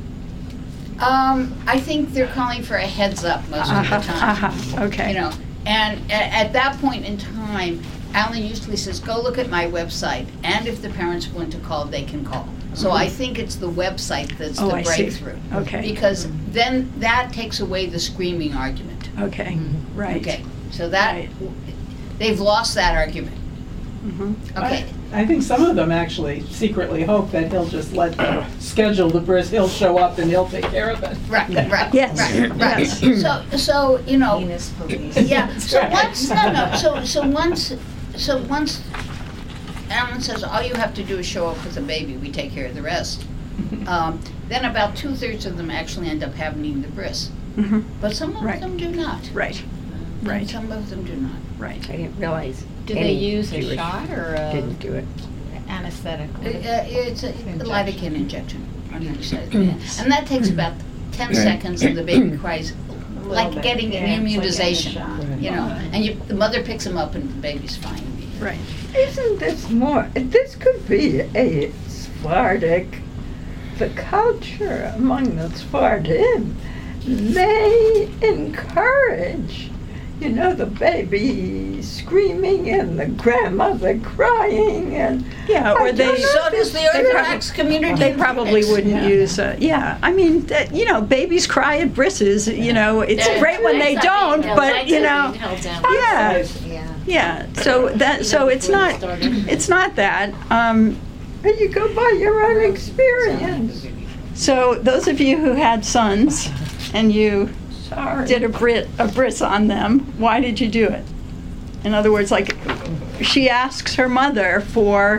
um, I think they're calling for a heads up most of Uh-huh, the time. uh-huh, okay. You know, and a- at that point in time, Alan usually says, go look at my website, and if the parents want to call, they can call. So I think it's the website that's Oh, the I see. breakthrough. Okay. Because then that takes away the screaming argument. Okay, right. Okay, so that, Right. they've lost that argument. Mhm. Okay, I I think some of them actually secretly hope that he'll just let them schedule the bris, he'll show up and he'll take care of it. right, right, Yes, right, right. yes. So, so, you know, Venus police. yeah, so Right. once, no, no, so, so once, so once Alan says, all you have to do is show up with a baby, we take care of the rest. Um, then about two-thirds of them actually end up having the bris. Mhm. But some of Right. them do not. Right, And right, Some of them do not. right. I didn't realize Do they any use a Jewish shot or a didn't do it. anesthetic? Uh, It's a lidocaine injection on each side. Yes. And that takes about ten seconds and the baby cries A like little bit. getting Yeah, an it's like getting a immunization, shot. you know. And you, the mother picks him up and the baby's fine. Right. Isn't this more, this could be a Sephardic, the culture among the Sephardim, they encourage, you know, the baby screaming and the grandmother crying and. Yeah, I or they, don't know So if does the it's- Orthodox community. they probably wouldn't Yeah. use, uh, yeah, I mean, that- you know, babies cry at brisses, you know, it's Yeah. great when they Mine's not don't, being held- but, mine's you not know, being held down. yeah, Yeah. yeah, so that, so it's Even before not, it started. it's not that. Um, And you go by your own experience. So those of you who had sons and you Sorry. did a brit a bris on them, why did you do it? In other words, like, she asks her mother for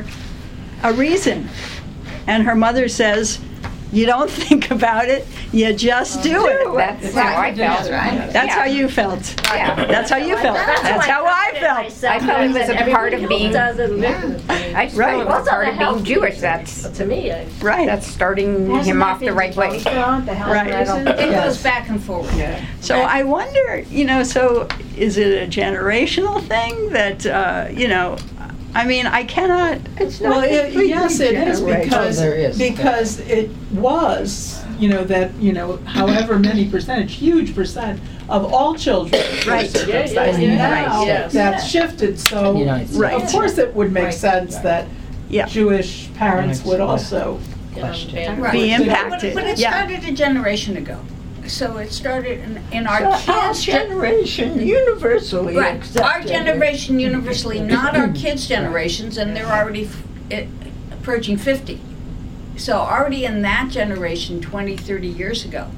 a reason, and her mother says, you don't think about it, you just do it. That's how I felt. right. That's Yeah. how you felt. Yeah. That's how you felt. That's how I felt. I felt it was a part of being, I just Right. felt it was a part of being Jewish. That's, To me, I. Right. that's starting him off the right way. Right. It goes back and forward. So I wonder, you know, so is it a generational thing that, uh, you know, I mean, I cannot, It's Well, not it, completely yes, it is generational. because, Oh, there is. because it was, you know, that, you know, however many percentage, huge percent of all children were Right. circumcised. Yeah, yeah, And yeah. now Yes. that's shifted, so United States. Right. of course it would make Right. sense that yeah. Jewish parents would Yeah. also. Question. Right. Be But- impacted, But it yeah. started a generation ago. So it started in, in our So our kids' gen- generation universally Right, accepted our it. generation universally, not our kids' generations, and they're already f- it- approaching fifty. So already in that generation, twenty, thirty years ago,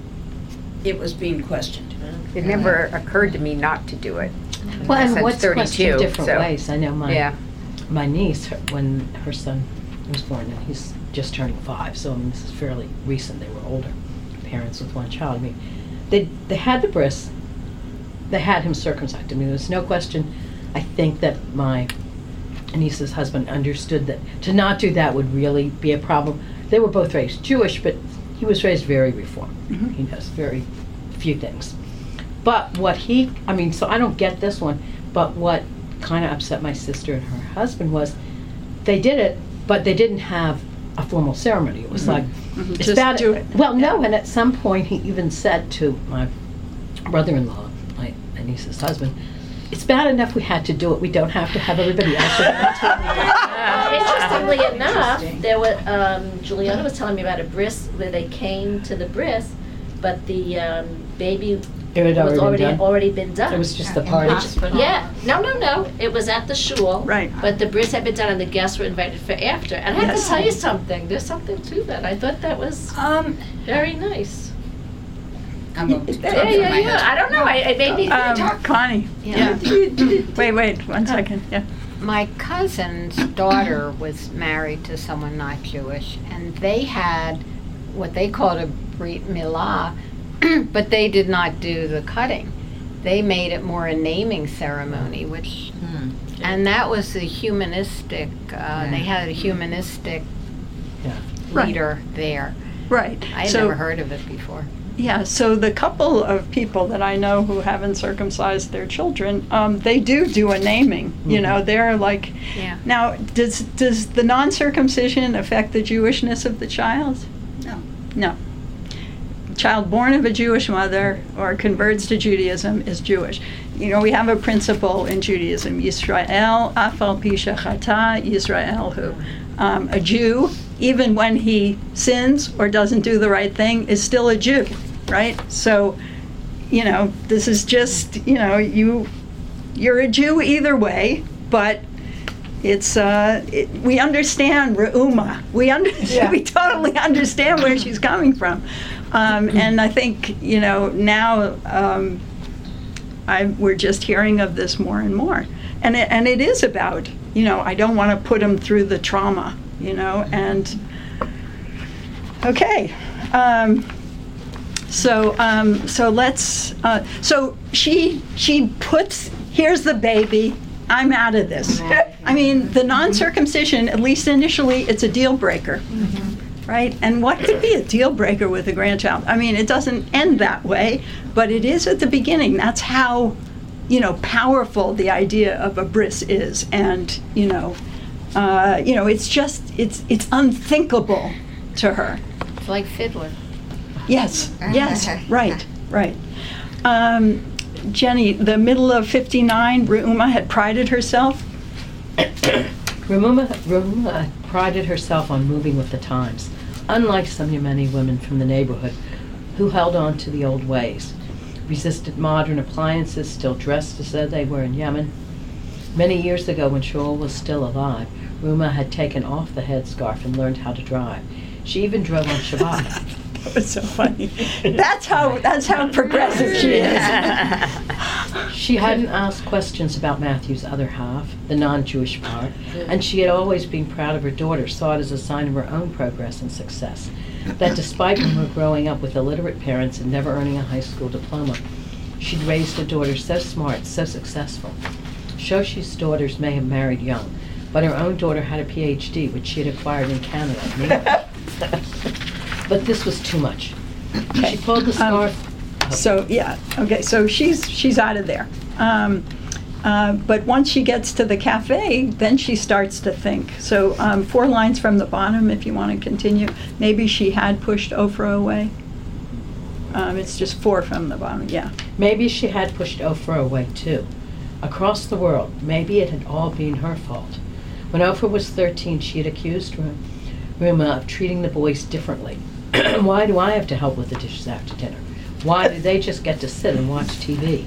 it was being questioned. It never occurred to me not to do it. Well, and Since what's questioned thirty-two, different so- ways? I know my Yeah. my niece, her, when her son was born, and he's just turning five, so I mean, this is fairly recent. They were older parents with one child. I mean, they they had the bris, they had him circumcised. I mean, there's no question. I think that my niece's husband understood that to not do that would really be a problem. They were both raised Jewish, but he was raised very reformed. Mhm. He knows very few things. But what he, I mean, so I don't get this one, but what kind of upset my sister and her husband was they did it, but they didn't have a formal ceremony. It was Mhm. like, Mhm. it's Just bad. do it. Well, no, and at some point he even said to my brother-in-law, my, my niece's husband, it's bad enough we had to do it. We don't have to have everybody else around. Interestingly enough, there were, um, Juliana was telling me about a bris where they came to the bris, but the, um, baby It had was already already, been done. already been done. It was just the In party. hospital. Yeah, no, no, no, it was at the shul. Right. But the bris had been done and the guests were invited for after. And I have Yes. to tell you something, there's something to that. I thought that was Um, very nice. I'm going to talk Yeah, for yeah, my yeah, I husband. don't know, I- it made me Um, think. Connie, yeah. Wait, wait, one second, yeah. My cousin's daughter was married to someone not Jewish, and they had what they called a brit milah, but they did not do the cutting. They made it more a naming ceremony, which, Hmm. and that was the humanistic. Uh, They had a humanistic Yeah. Right. leader there. Right. I had So- never heard of it before. Yeah, so the couple of people that I know who haven't circumcised their children, um, they do do a naming. You Mhm. know, they're like. Yeah. Now, does does the non-circumcision affect the Jewishness of the child? No. No. Child born of a Jewish mother or converts to Judaism is Jewish. You know, we have a principle in Judaism: Yisrael afal pi shechata Yisrael hu. Um, a Jew, even when he sins or doesn't do the right thing, is still a Jew, right? So, you know, this is just, you know, you you're a Jew either way, but it's uh, it, we understand Re'uma. We under, Yeah. we totally understand where she's coming from, um, and I think, you know, now um, I we're just hearing of this more and more, and it, and it is about, you know, I don't want to put them through the trauma, you know, and okay. Um, so um, so let's uh, so she she puts, here's the baby, I'm out of this. I mean, the non-circumcision, at least initially, it's a deal breaker, right? And what could be a deal breaker with a grandchild? I mean, it doesn't end that way, but it is at the beginning. That's how, you know, powerful the idea of a bris is, and you know, uh, you know, it's just it's it's unthinkable to her. It's like fiddler. Yes, yes, right, right. Um, Jenny, the middle of fifty-nine, Re'uma had prided herself. Re'uma, Re'uma prided herself on moving with the times, unlike so many women from the neighborhood who held on to the old ways, resisted modern appliances, still dressed as though they were in Yemen. Many years ago, when Shaul was still alive, Re'uma had taken off the headscarf and learned how to drive. She even drove on Shabbat. That was so funny. That's how that's how progressive she is. She hadn't asked questions about Matthew's other half, the non-Jewish part, and she had always been proud of her daughter, saw it as a sign of her own progress and success. That despite her growing up with illiterate parents and never earning a high school diploma, she'd raised a daughter so smart, so successful. Shoshi's daughters may have married young, but her own daughter had a P H D, which she had acquired in Canada. But this was too much. She pulled the scarf. Um, so yeah, okay. So she's she's out of there. Um, uh, but once she gets to the cafe, then she starts to think. So um, four lines from the bottom, if you want to continue. Maybe she had pushed Ofra away. Um, it's just four from the bottom. Yeah. Maybe she had pushed Ofra away too. Across the world, maybe it had all been her fault. When Ofra was thirteen, she had accused Ruma of treating the boys differently. Why do I have to help with the dishes after dinner? Why do they just get to sit and watch T V?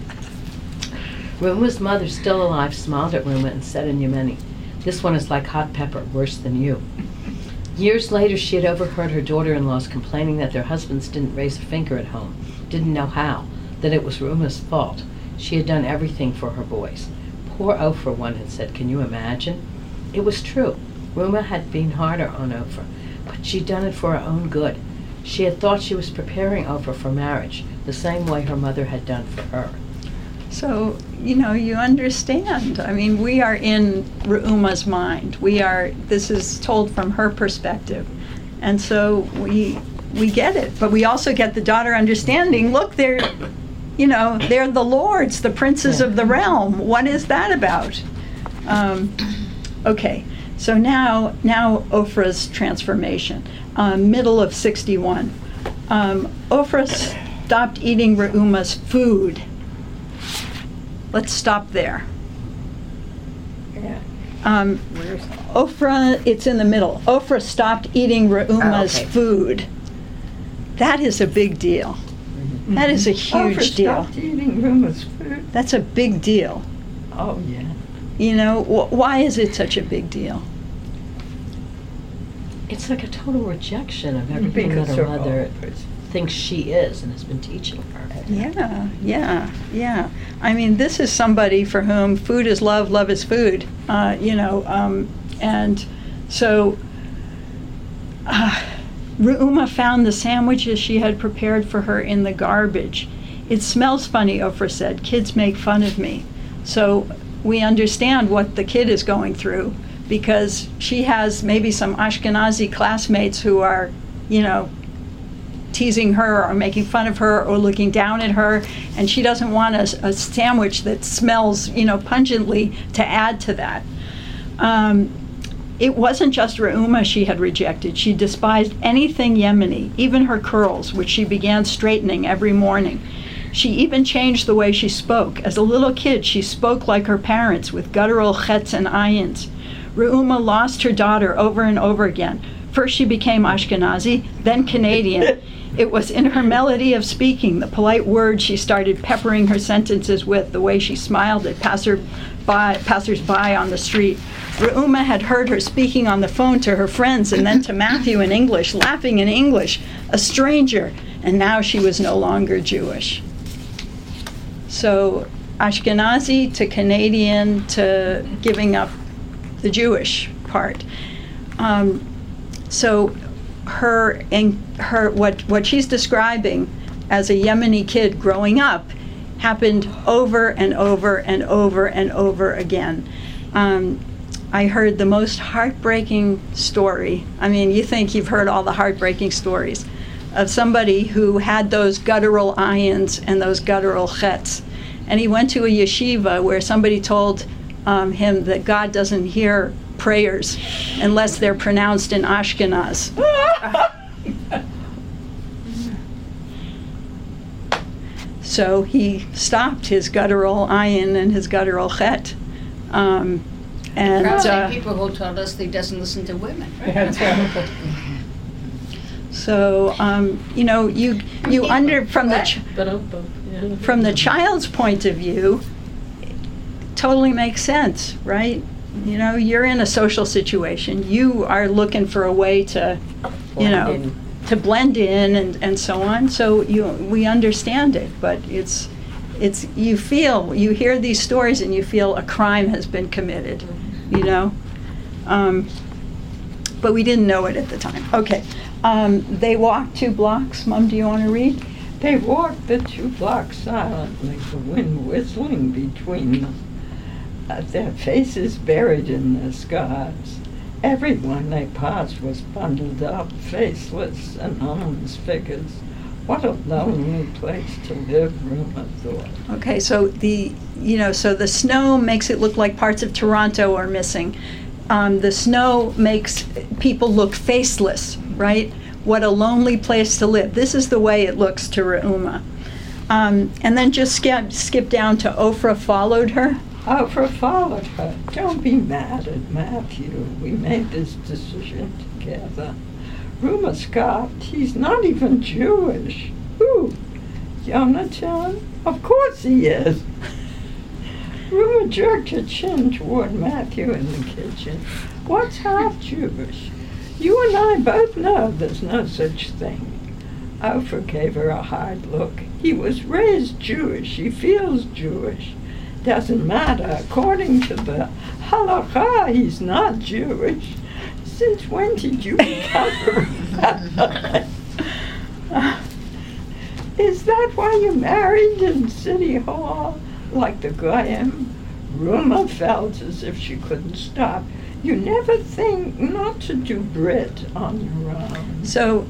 Ruma's mother, still alive, smiled at Ruma and said in Yemeni, "This one is like hot pepper, worse than you." Years later, she had overheard her daughter-in-laws complaining that their husbands didn't raise a finger at home, didn't know how, that it was Ruma's fault. She had done everything for her boys. Poor Ofra, one had said, can you imagine? It was true. Ruma had been harder on Ofra, but she'd done it for her own good. She had thought she was preparing Ofra for marriage, the same way her mother had done for her. So, you know, you understand. I mean, we are in Reuma's mind. We are, this is told from her perspective. And so we we get it. But we also get the daughter understanding, look, they're, you know, they're the lords, the princes Yeah. of the realm. What is that about? Um, okay, so now, now Ofra's transformation. Um, middle of sixty-one. Um, Ofra stopped eating Reuma's food. Let's stop there. Yeah. Um, Ofra, it's in the middle. Ofra stopped eating Reuma's Oh, okay. food. That is a big deal. That is a huge Ofra deal. stopped eating Ruma's food. That's a big deal. Oh, yeah. You know, wh- why is it such a big deal? It's like a total rejection of everything Because that her her mother offers. thinks she is and has been teaching her. Yeah, yeah, yeah. I mean, this is somebody for whom food is love, love is food. Uh, you know, um, and so uh, Reuma found the sandwiches she had prepared for her in the garbage. It smells funny, Ofra said. Kids make fun of me. So we understand what the kid is going through because she has maybe some Ashkenazi classmates who are, you know, teasing her or making fun of her or looking down at her, and she doesn't want a, a sandwich that smells, you know, pungently to add to that. Um, it wasn't just Reuma she had rejected. She despised anything Yemeni, even her curls, which she began straightening every morning. She even changed the way she spoke. As a little kid, she spoke like her parents with guttural chets and ayins. Reuma lost her daughter over and over again. First she became Ashkenazi, then Canadian. It was in her melody of speaking, the polite words she started peppering her sentences with, the way she smiled at passer-by, passers-by on the street. Reuma had heard her speaking on the phone to her friends and then to Matthew in English, laughing in English, a stranger, and now she was no longer Jewish. So Ashkenazi to Canadian to giving up the Jewish part. Um, so her and her what what she's describing as a Yemeni kid growing up happened over and over and over and over again. Um, I heard the most heartbreaking story. I mean, you think you've heard all the heartbreaking stories of somebody who had those guttural ayins and those guttural chets. And he went to a yeshiva where somebody told um, him that God doesn't hear prayers unless they're pronounced in Ashkenaz. So he stopped his guttural ayin and his guttural chet. Um, and Probably uh, people who told us he doesn't listen to women. Yeah, terrible. so um, you know, you you under from the ch- Yeah. from the child's point of view, it totally makes sense, right? You know, you're in a social situation. You are looking for a way to, you know, to blend in and, and so on. So you we understand it, but it's it's you feel you hear these stories and you feel a crime has been committed, you know. Um, but we didn't know it at the time. Okay, um, they walked two blocks. Mom, do you want to read? They walked the two blocks silently, the wind whistling between them, uh, their faces buried in their scarves. Everyone they passed was bundled up, faceless, anonymous figures. What a lonely place to live, Ruma thought. Okay, so the you know so the snow makes it look like parts of Toronto are missing. Um, the snow makes people look faceless, right? What a lonely place to live. This is the way it looks to Reuma. Um, and then just skip, skip down to Ofra followed her. Ofra followed her. Don't be mad at Matthew. We made this decision together. Ruma scoffed. He's not even Jewish. Who? Jonathan? Of course he is. Ruma jerked her chin toward Matthew in the kitchen. What's half Jewish? You and I both know there's no such thing. Ofra gave her a hard look. He was raised Jewish. He feels Jewish. Doesn't matter. According to the halakha, he's not Jewish. Since when did you become a rabbi? Is that why you married in City Hall? Like the Goyim? Ruma felt as if she couldn't stop. You never think not to do Brit on your own. So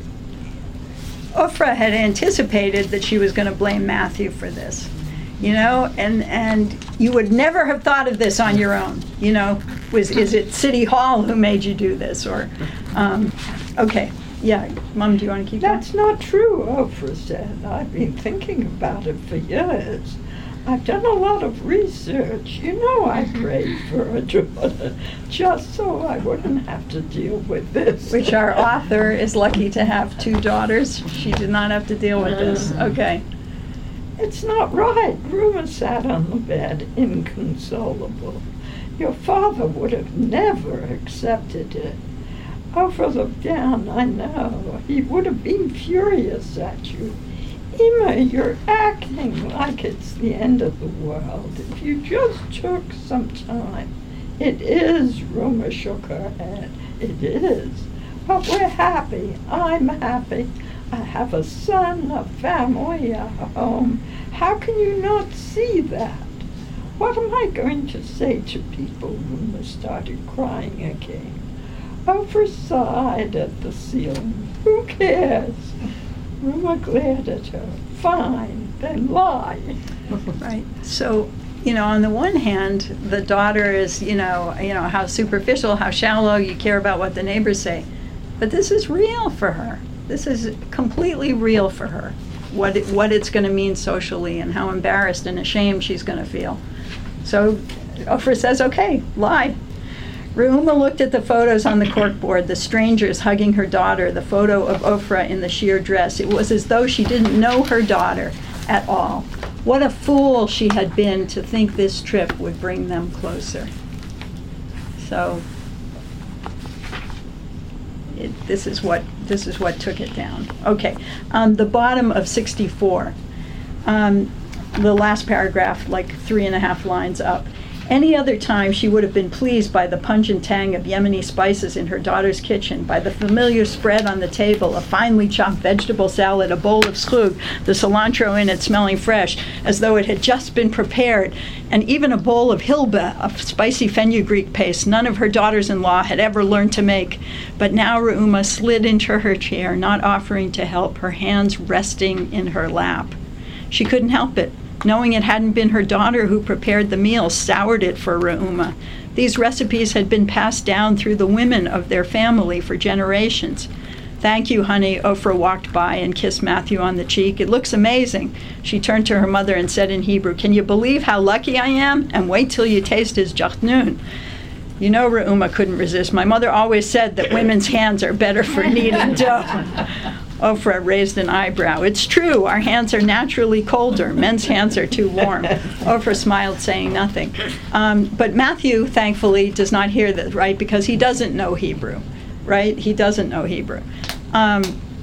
Ofra had anticipated that she was going to blame Matthew for this, you know, and and you would never have thought of this on your own, you know. Was is it City Hall who made you do this, or, um, okay, yeah, Mom, do you want to keep going? That's not true, Ofra said. I've been thinking about it for years. I've done a lot of research. You know I prayed for a daughter just so I wouldn't have to deal with this. Which our author is lucky to have two daughters. She did not have to deal with this. Okay. It's not right. Ruma sat on the bed, inconsolable. Your father would have never accepted it. Ofra looked down. I know. He would have been furious at you. Ima, you're acting like it's the end of the world. If you just took some time. It is, Ruma shook her head. It is. But we're happy. I'm happy. I have a son, a family, a home. How can you not see that? What am I going to say to people? Ruma started crying again. Ofra sighed at the ceiling. Who cares? Ruma glared at her. Fine, then lie. Right. So, you know, on the one hand, the daughter is, you know, you know, how superficial, how shallow, you care about what the neighbors say. But this is real for her. This is completely real for her. What it, what it's going to mean socially and how embarrassed and ashamed she's going to feel. So Ofra says, okay, lie. Reuma looked at the photos on the corkboard, the strangers hugging her daughter, the photo of Ofra in the sheer dress. It was as though she didn't know her daughter at all. What a fool she had been to think this trip would bring them closer. So it, this is what this is what took it down. Okay, um, the bottom of sixty-four, um, the last paragraph, like three and a half lines up. Any other time, she would have been pleased by the pungent tang of Yemeni spices in her daughter's kitchen, by the familiar spread on the table, a finely chopped vegetable salad, a bowl of schlug, the cilantro in it smelling fresh, as though it had just been prepared, and even a bowl of hilbe, a spicy fenugreek paste none of her daughters-in-law had ever learned to make. But now Reuma slid into her chair, not offering to help, her hands resting in her lap. She couldn't help it. Knowing it hadn't been her daughter who prepared the meal soured it for Reuma. These recipes had been passed down through the women of their family for generations. Thank you, honey. Ofra walked by and kissed Matthew on the cheek. It looks amazing. She turned to her mother and said in Hebrew, can you believe how lucky I am? And wait till you taste his jachnun. You know, Reuma couldn't resist. My mother always said that women's hands are better for kneading dough. Ofra raised an eyebrow. It's true, our hands are naturally colder. Men's hands are too warm. Ofra smiled, saying nothing. Um, but Matthew, thankfully, does not hear that, right? Because he doesn't know Hebrew, right? He doesn't know Hebrew. Um,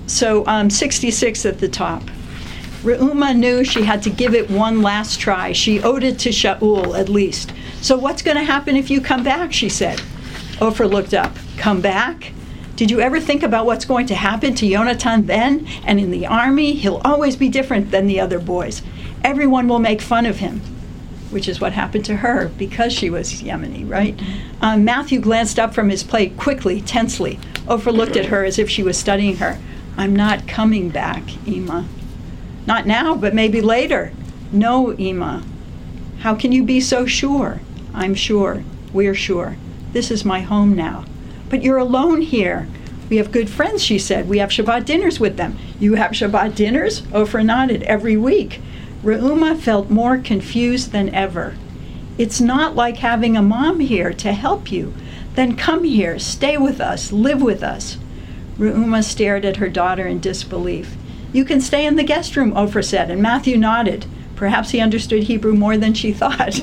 so um, sixty-six at the top. Reuma knew she had to give it one last try. She owed it to Shaul, at least. So what's going to happen if you come back, she said. Oprah looked up. Come back? Did you ever think about what's going to happen to Yonatan then? And in the army, he'll always be different than the other boys. Everyone will make fun of him, which is what happened to her because she was Yemeni, right? Um, Matthew glanced up from his plate quickly, tensely. Oprah looked at her as if she was studying her. I'm not coming back, Ima. Not now, but maybe later. No, Ima. How can you be so sure? I'm sure. We're sure. This is my home now. But you're alone here. We have good friends, she said. We have Shabbat dinners with them. You have Shabbat dinners? Oprah nodded. Every week. Reuma felt more confused than ever. It's not like having a mom here to help you. Then come here, stay with us, live with us. Reuma stared at her daughter in disbelief. You can stay in the guest room, Oprah said, and Matthew nodded. Perhaps he understood Hebrew more than she thought.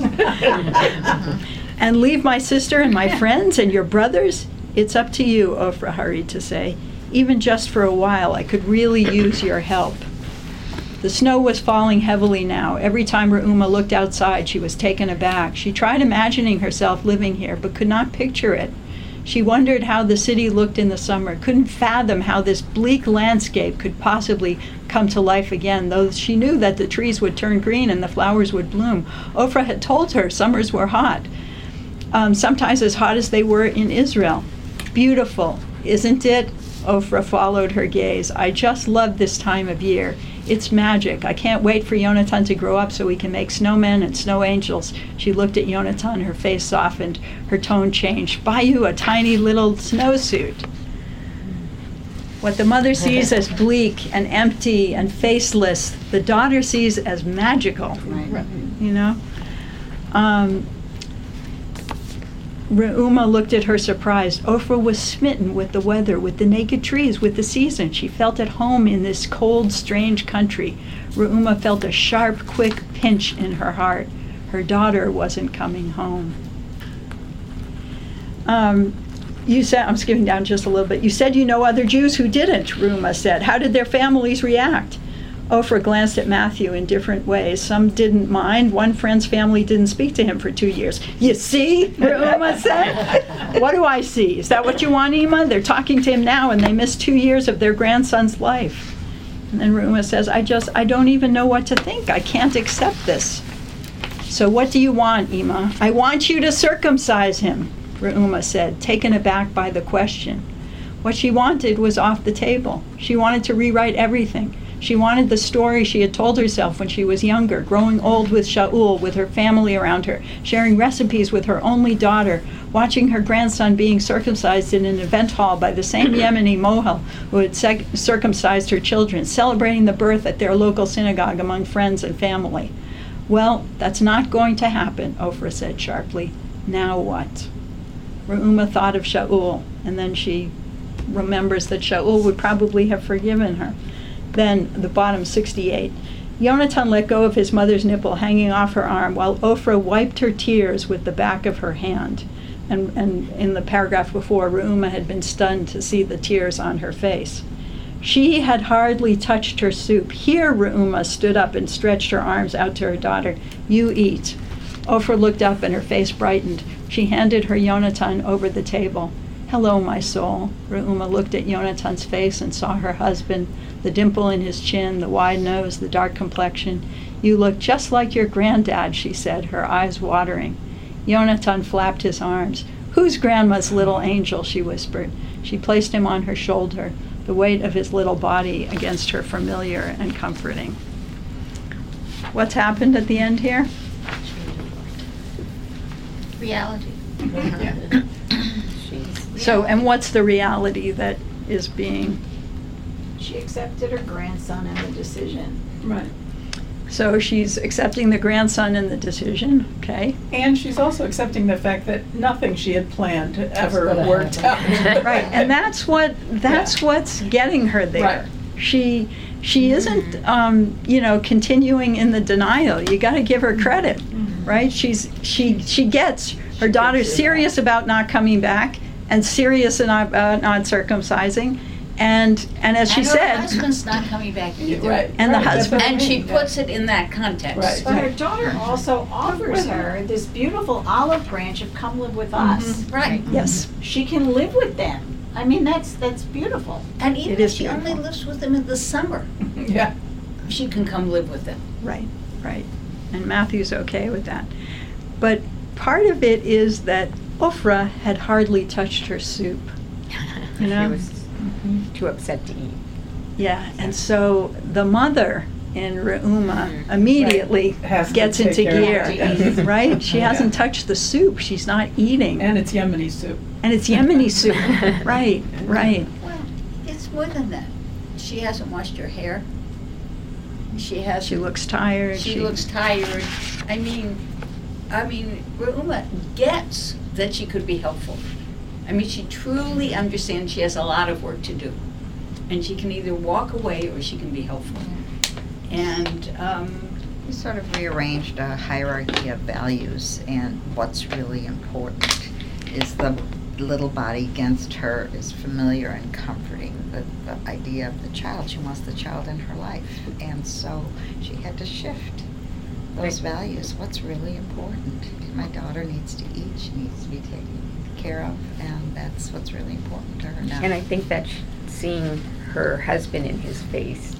And leave my sister and my friends and your brothers? It's up to you, Oprah hurried to say. Even just for a while, I could really use your help. The snow was falling heavily now. Every time Reuma looked outside, she was taken aback. She tried imagining herself living here, but could not picture it. She wondered how the city looked in the summer, couldn't fathom how this bleak landscape could possibly come to life again, though she knew that the trees would turn green and the flowers would bloom. Oprah had told her summers were hot, um, sometimes as hot as they were in Israel. Beautiful, isn't it? Oprah followed her gaze. I just love this time of year. It's magic. I can't wait for Yonatan to grow up so we can make snowmen and snow angels. She looked at Yonatan, her face softened, her tone changed. Buy you a tiny little snowsuit. What the mother sees as bleak and empty and faceless, the daughter sees as magical. Right. You know? Um, Reuma looked at her surprised. Oprah was smitten with the weather, with the naked trees, with the season. She felt at home in this cold, strange country. Reuma felt a sharp, quick pinch in her heart. Her daughter wasn't coming home. Um, you said, I'm skipping down just a little bit. You said you know other Jews who didn't, Reuma said. How did their families react? Oprah glanced at Matthew in different ways. Some didn't mind. One friend's family didn't speak to him for two years. You see, Reuma said. What do I see? Is that what you want, Ima? They're talking to him now, and they missed two years of their grandson's life. And then Reuma says, I just, I don't even know what to think. I can't accept this. So what do you want, Ima? I want you to circumcise him, Reuma said, taken aback by the question. What she wanted was off the table. She wanted to rewrite everything. She wanted the story she had told herself when she was younger, growing old with Shaul, with her family around her, sharing recipes with her only daughter, watching her grandson being circumcised in an event hall by the same Yemeni mohel who had sec- circumcised her children, celebrating the birth at their local synagogue among friends and family. Well, that's not going to happen, Oprah said sharply. Now what? Reuma thought of Shaul, and then she remembers that Shaul would probably have forgiven her. Then, the bottom, sixty-eight. Yonatan let go of his mother's nipple hanging off her arm while Oprah wiped her tears with the back of her hand. And, and in the paragraph before, Reuma had been stunned to see the tears on her face. She had hardly touched her soup. Here, Reuma stood up and stretched her arms out to her daughter. You eat. Oprah looked up and her face brightened. She handed her Yonatan over the table. Hello, my soul. Reuma looked at Yonatan's face and saw her husband, the dimple in his chin, the wide nose, the dark complexion. You look just like your granddad, she said, her eyes watering. Yonatan flapped his arms. Who's grandma's little angel, she whispered. She placed him on her shoulder, the weight of his little body against her familiar and comforting. What's happened at the end here? Reality. So, and what's the reality that is being... She accepted her grandson and the decision. Right. So she's accepting the grandson and the decision, okay? And she's also accepting the fact that nothing she had planned ever worked out. Right, and that's what that's yeah. what's getting her there. Right. She she isn't, um, you know, continuing in the denial. You got to give her credit, mm-hmm. right? She's she she gets her daughter's serious about not coming back and serious about not circumcising. And and as she and said, her husband's not coming back either. Right. and the Right, that's husband, what I And she mean, puts yeah. it in that context. Right. But her daughter also offers her this beautiful olive branch of come live with us. Right. yes, She can live with them. I mean, that's that's beautiful. And even It if is she only beautiful. lives with them in the summer, Yeah. she can come live with them. right, right. And Matthew's okay with that. But part of it is that Ophrah had hardly touched her soup. You know? She was too upset to eat. Yeah, and so the mother in Reuma immediately Has to gets take into care gear, of it, yes. right? She Yeah. hasn't touched the soup. She's not eating. And it's Yemeni soup. And it's Yemeni soup. Right, right. Well, it's more than that. She hasn't washed her hair. She has. She looks tired. She looks tired. I mean, I mean, Reuma gets that she could be helpful. I mean, she truly understands she has a lot of work to do. And she can either walk away or she can be helpful. And, um, We sort of rearranged a hierarchy of values, and what's really important is the little body against her is familiar and comforting. The, the idea of the child, she wants the child in her life. And so she had to shift those values. What's really important? My daughter needs to eat, she needs to be taken care of, and that's what's really important to her now. And I think that sh- seeing her husband in his face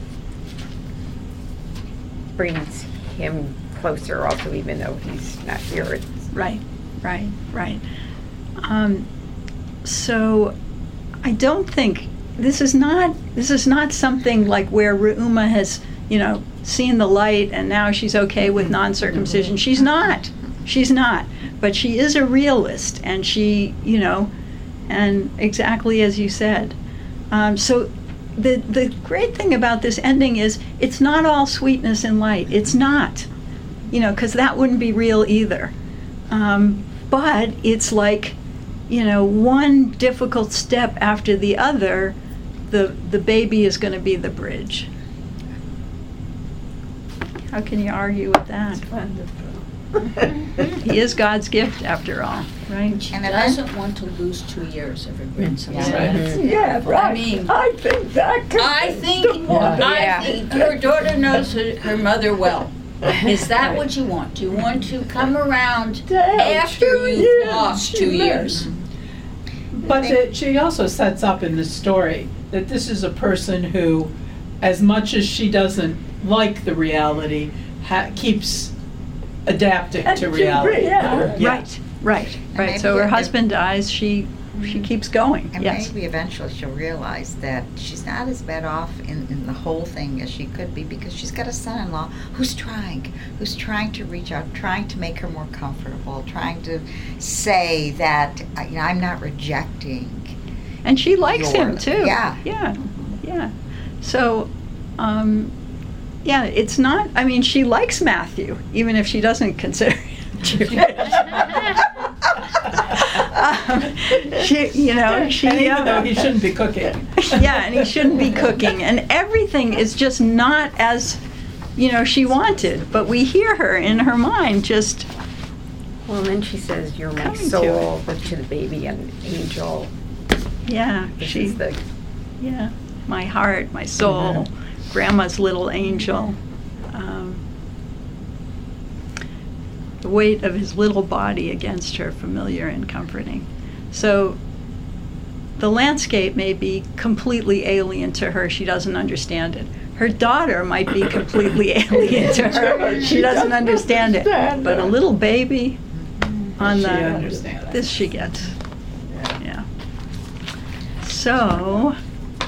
brings him closer also, even though he's not here. It's- Right, right, right. Um, so I don't think this is not this is not something like where Reuma has, you know, seen the light and now she's okay with non-circumcision. She's not. She's not. But she is a realist, and she, you know, and exactly as you said. Um, so the the great thing about this ending is it's not all sweetness and light. It's not, you know, because that wouldn't be real either. Um, but it's like, you know, one difficult step after the other, the the baby is going to be the bridge. How can you argue with that? Wonderful. He is God's gift after all, right? she And then- doesn't want to lose two years of her grandson. Right. Yeah, right. I mean- I think that could I be think, the mother. Yeah. I think your daughter knows her, her mother well. Is that what you want? Do you want to come around Damn, after two you've years, lost she two meant. years? But it, she also sets up in this story that this is a person who, as much as she doesn't like the reality, ha- keeps adapting And to to reality. reality. Yeah. Right, right, right. maybe So her if- husband dies, she she keeps going. And Yes. maybe eventually she'll realize that she's not as bad off in, in the whole thing as she could be, because she's got a son-in-law who's trying, who's trying to reach out, trying to make her more comfortable, trying to say that, uh, you know, I'm not rejecting. And she likes him Your- too. yeah. Yeah, yeah. So, um, yeah, it's not, I mean, she likes Matthew, even if she doesn't consider him Jewish. um, she, you know, she. And even uh, though he shouldn't be cooking. yeah, and he shouldn't be cooking, and everything is just not as, you know, she wanted. But we hear her in her mind just. Well, and then she says, "You're my Coming to soul," but to the baby, an angel. Yeah, This she. is the Yeah, my heart, my soul, Grandma's little angel. Um, the weight of his little body against her, familiar and comforting. So the landscape may be completely alien to her. She doesn't understand it. Her daughter might be completely alien to her. She doesn't understand it. But a little baby on She the understands. this she gets. Yeah. So,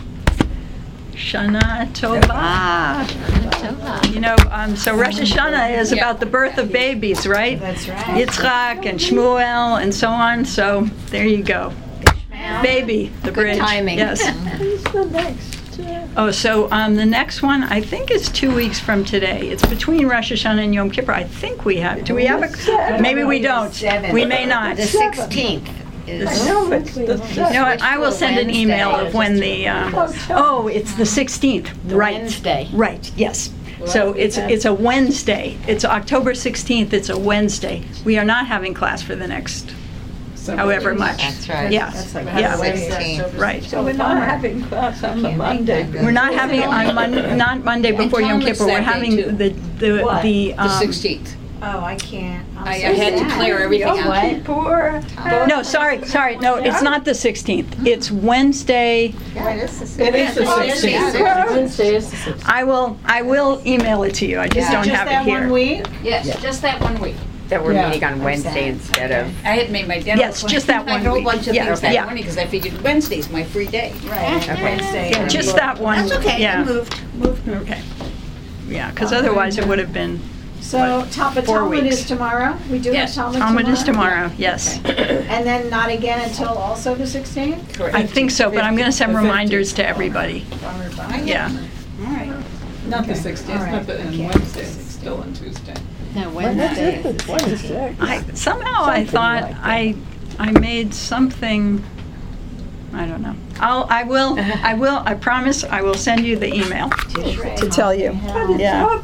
Shana Tova. You know, um, so Rosh Hashanah is about the birth of babies, right? That's right. Yitzchak and Shmuel and so on. So there you go. Baby, the bridge. timing. Yes. Who's the next? uh, Oh, so um, the next one I think is two weeks from today. It's between Rosh Hashanah and Yom Kippur. I think we have. Do we have a? Maybe we don't. We may not. The sixteenth I is, know it's the You know second. what? I will send an email of when the. Um, oh, it's the sixteenth. Right. Wednesday. Right. Yes. So it's it's a Wednesday. It's October sixteenth. It's a Wednesday. We are not having class for the next several however weeks. much. That's right. Yeah, That's like yeah, Wednesday. right. So we're not having class on the Monday. We're not having on Mon, not Monday And before Yom Talmud's Kippur, we're that day, having too. the, the, What? the, The um, sixteenth. Oh, I can't. I'm I, I so had to sad. clear everything Yom out. Kippur. no, sorry, sorry, no, it's not the sixteenth. It's Wednesday. Yeah, it is the It is the Oh, yes, sixteenth. yes. Wednesday is the sixth. I will, I will email it to you, I just Yeah. don't Just have that it here. one week? Yes, Yeah. just that one week. That we're Yeah. meeting on Wednesday instead of. I had made my dental. Yes, just that appointment. one I had a whole week. bunch of Yeah, things that yeah. morning because I figured Wednesday's my free day. Right, Okay. Wednesday. Yeah, just that one. That's okay, I Yeah. moved. Okay. Yeah, because otherwise it would have been, So, Ta- but Four Talmud weeks. is tomorrow? We do have Yes. Talmud tomorrow? Talmud is tomorrow, yes. And then not again until also the sixteenth? I think so, but I'm going to send The fifteenth. reminders to everybody. Yeah. All right. Not the Okay. sixteenth, All right. not the, and Okay. Wednesday, it's still on Tuesday. No, Wednesday. I, somehow I thought I, I made something, I don't know. I'll, I will, I will, I promise, I will send you the email to tell you. But it's Yeah. up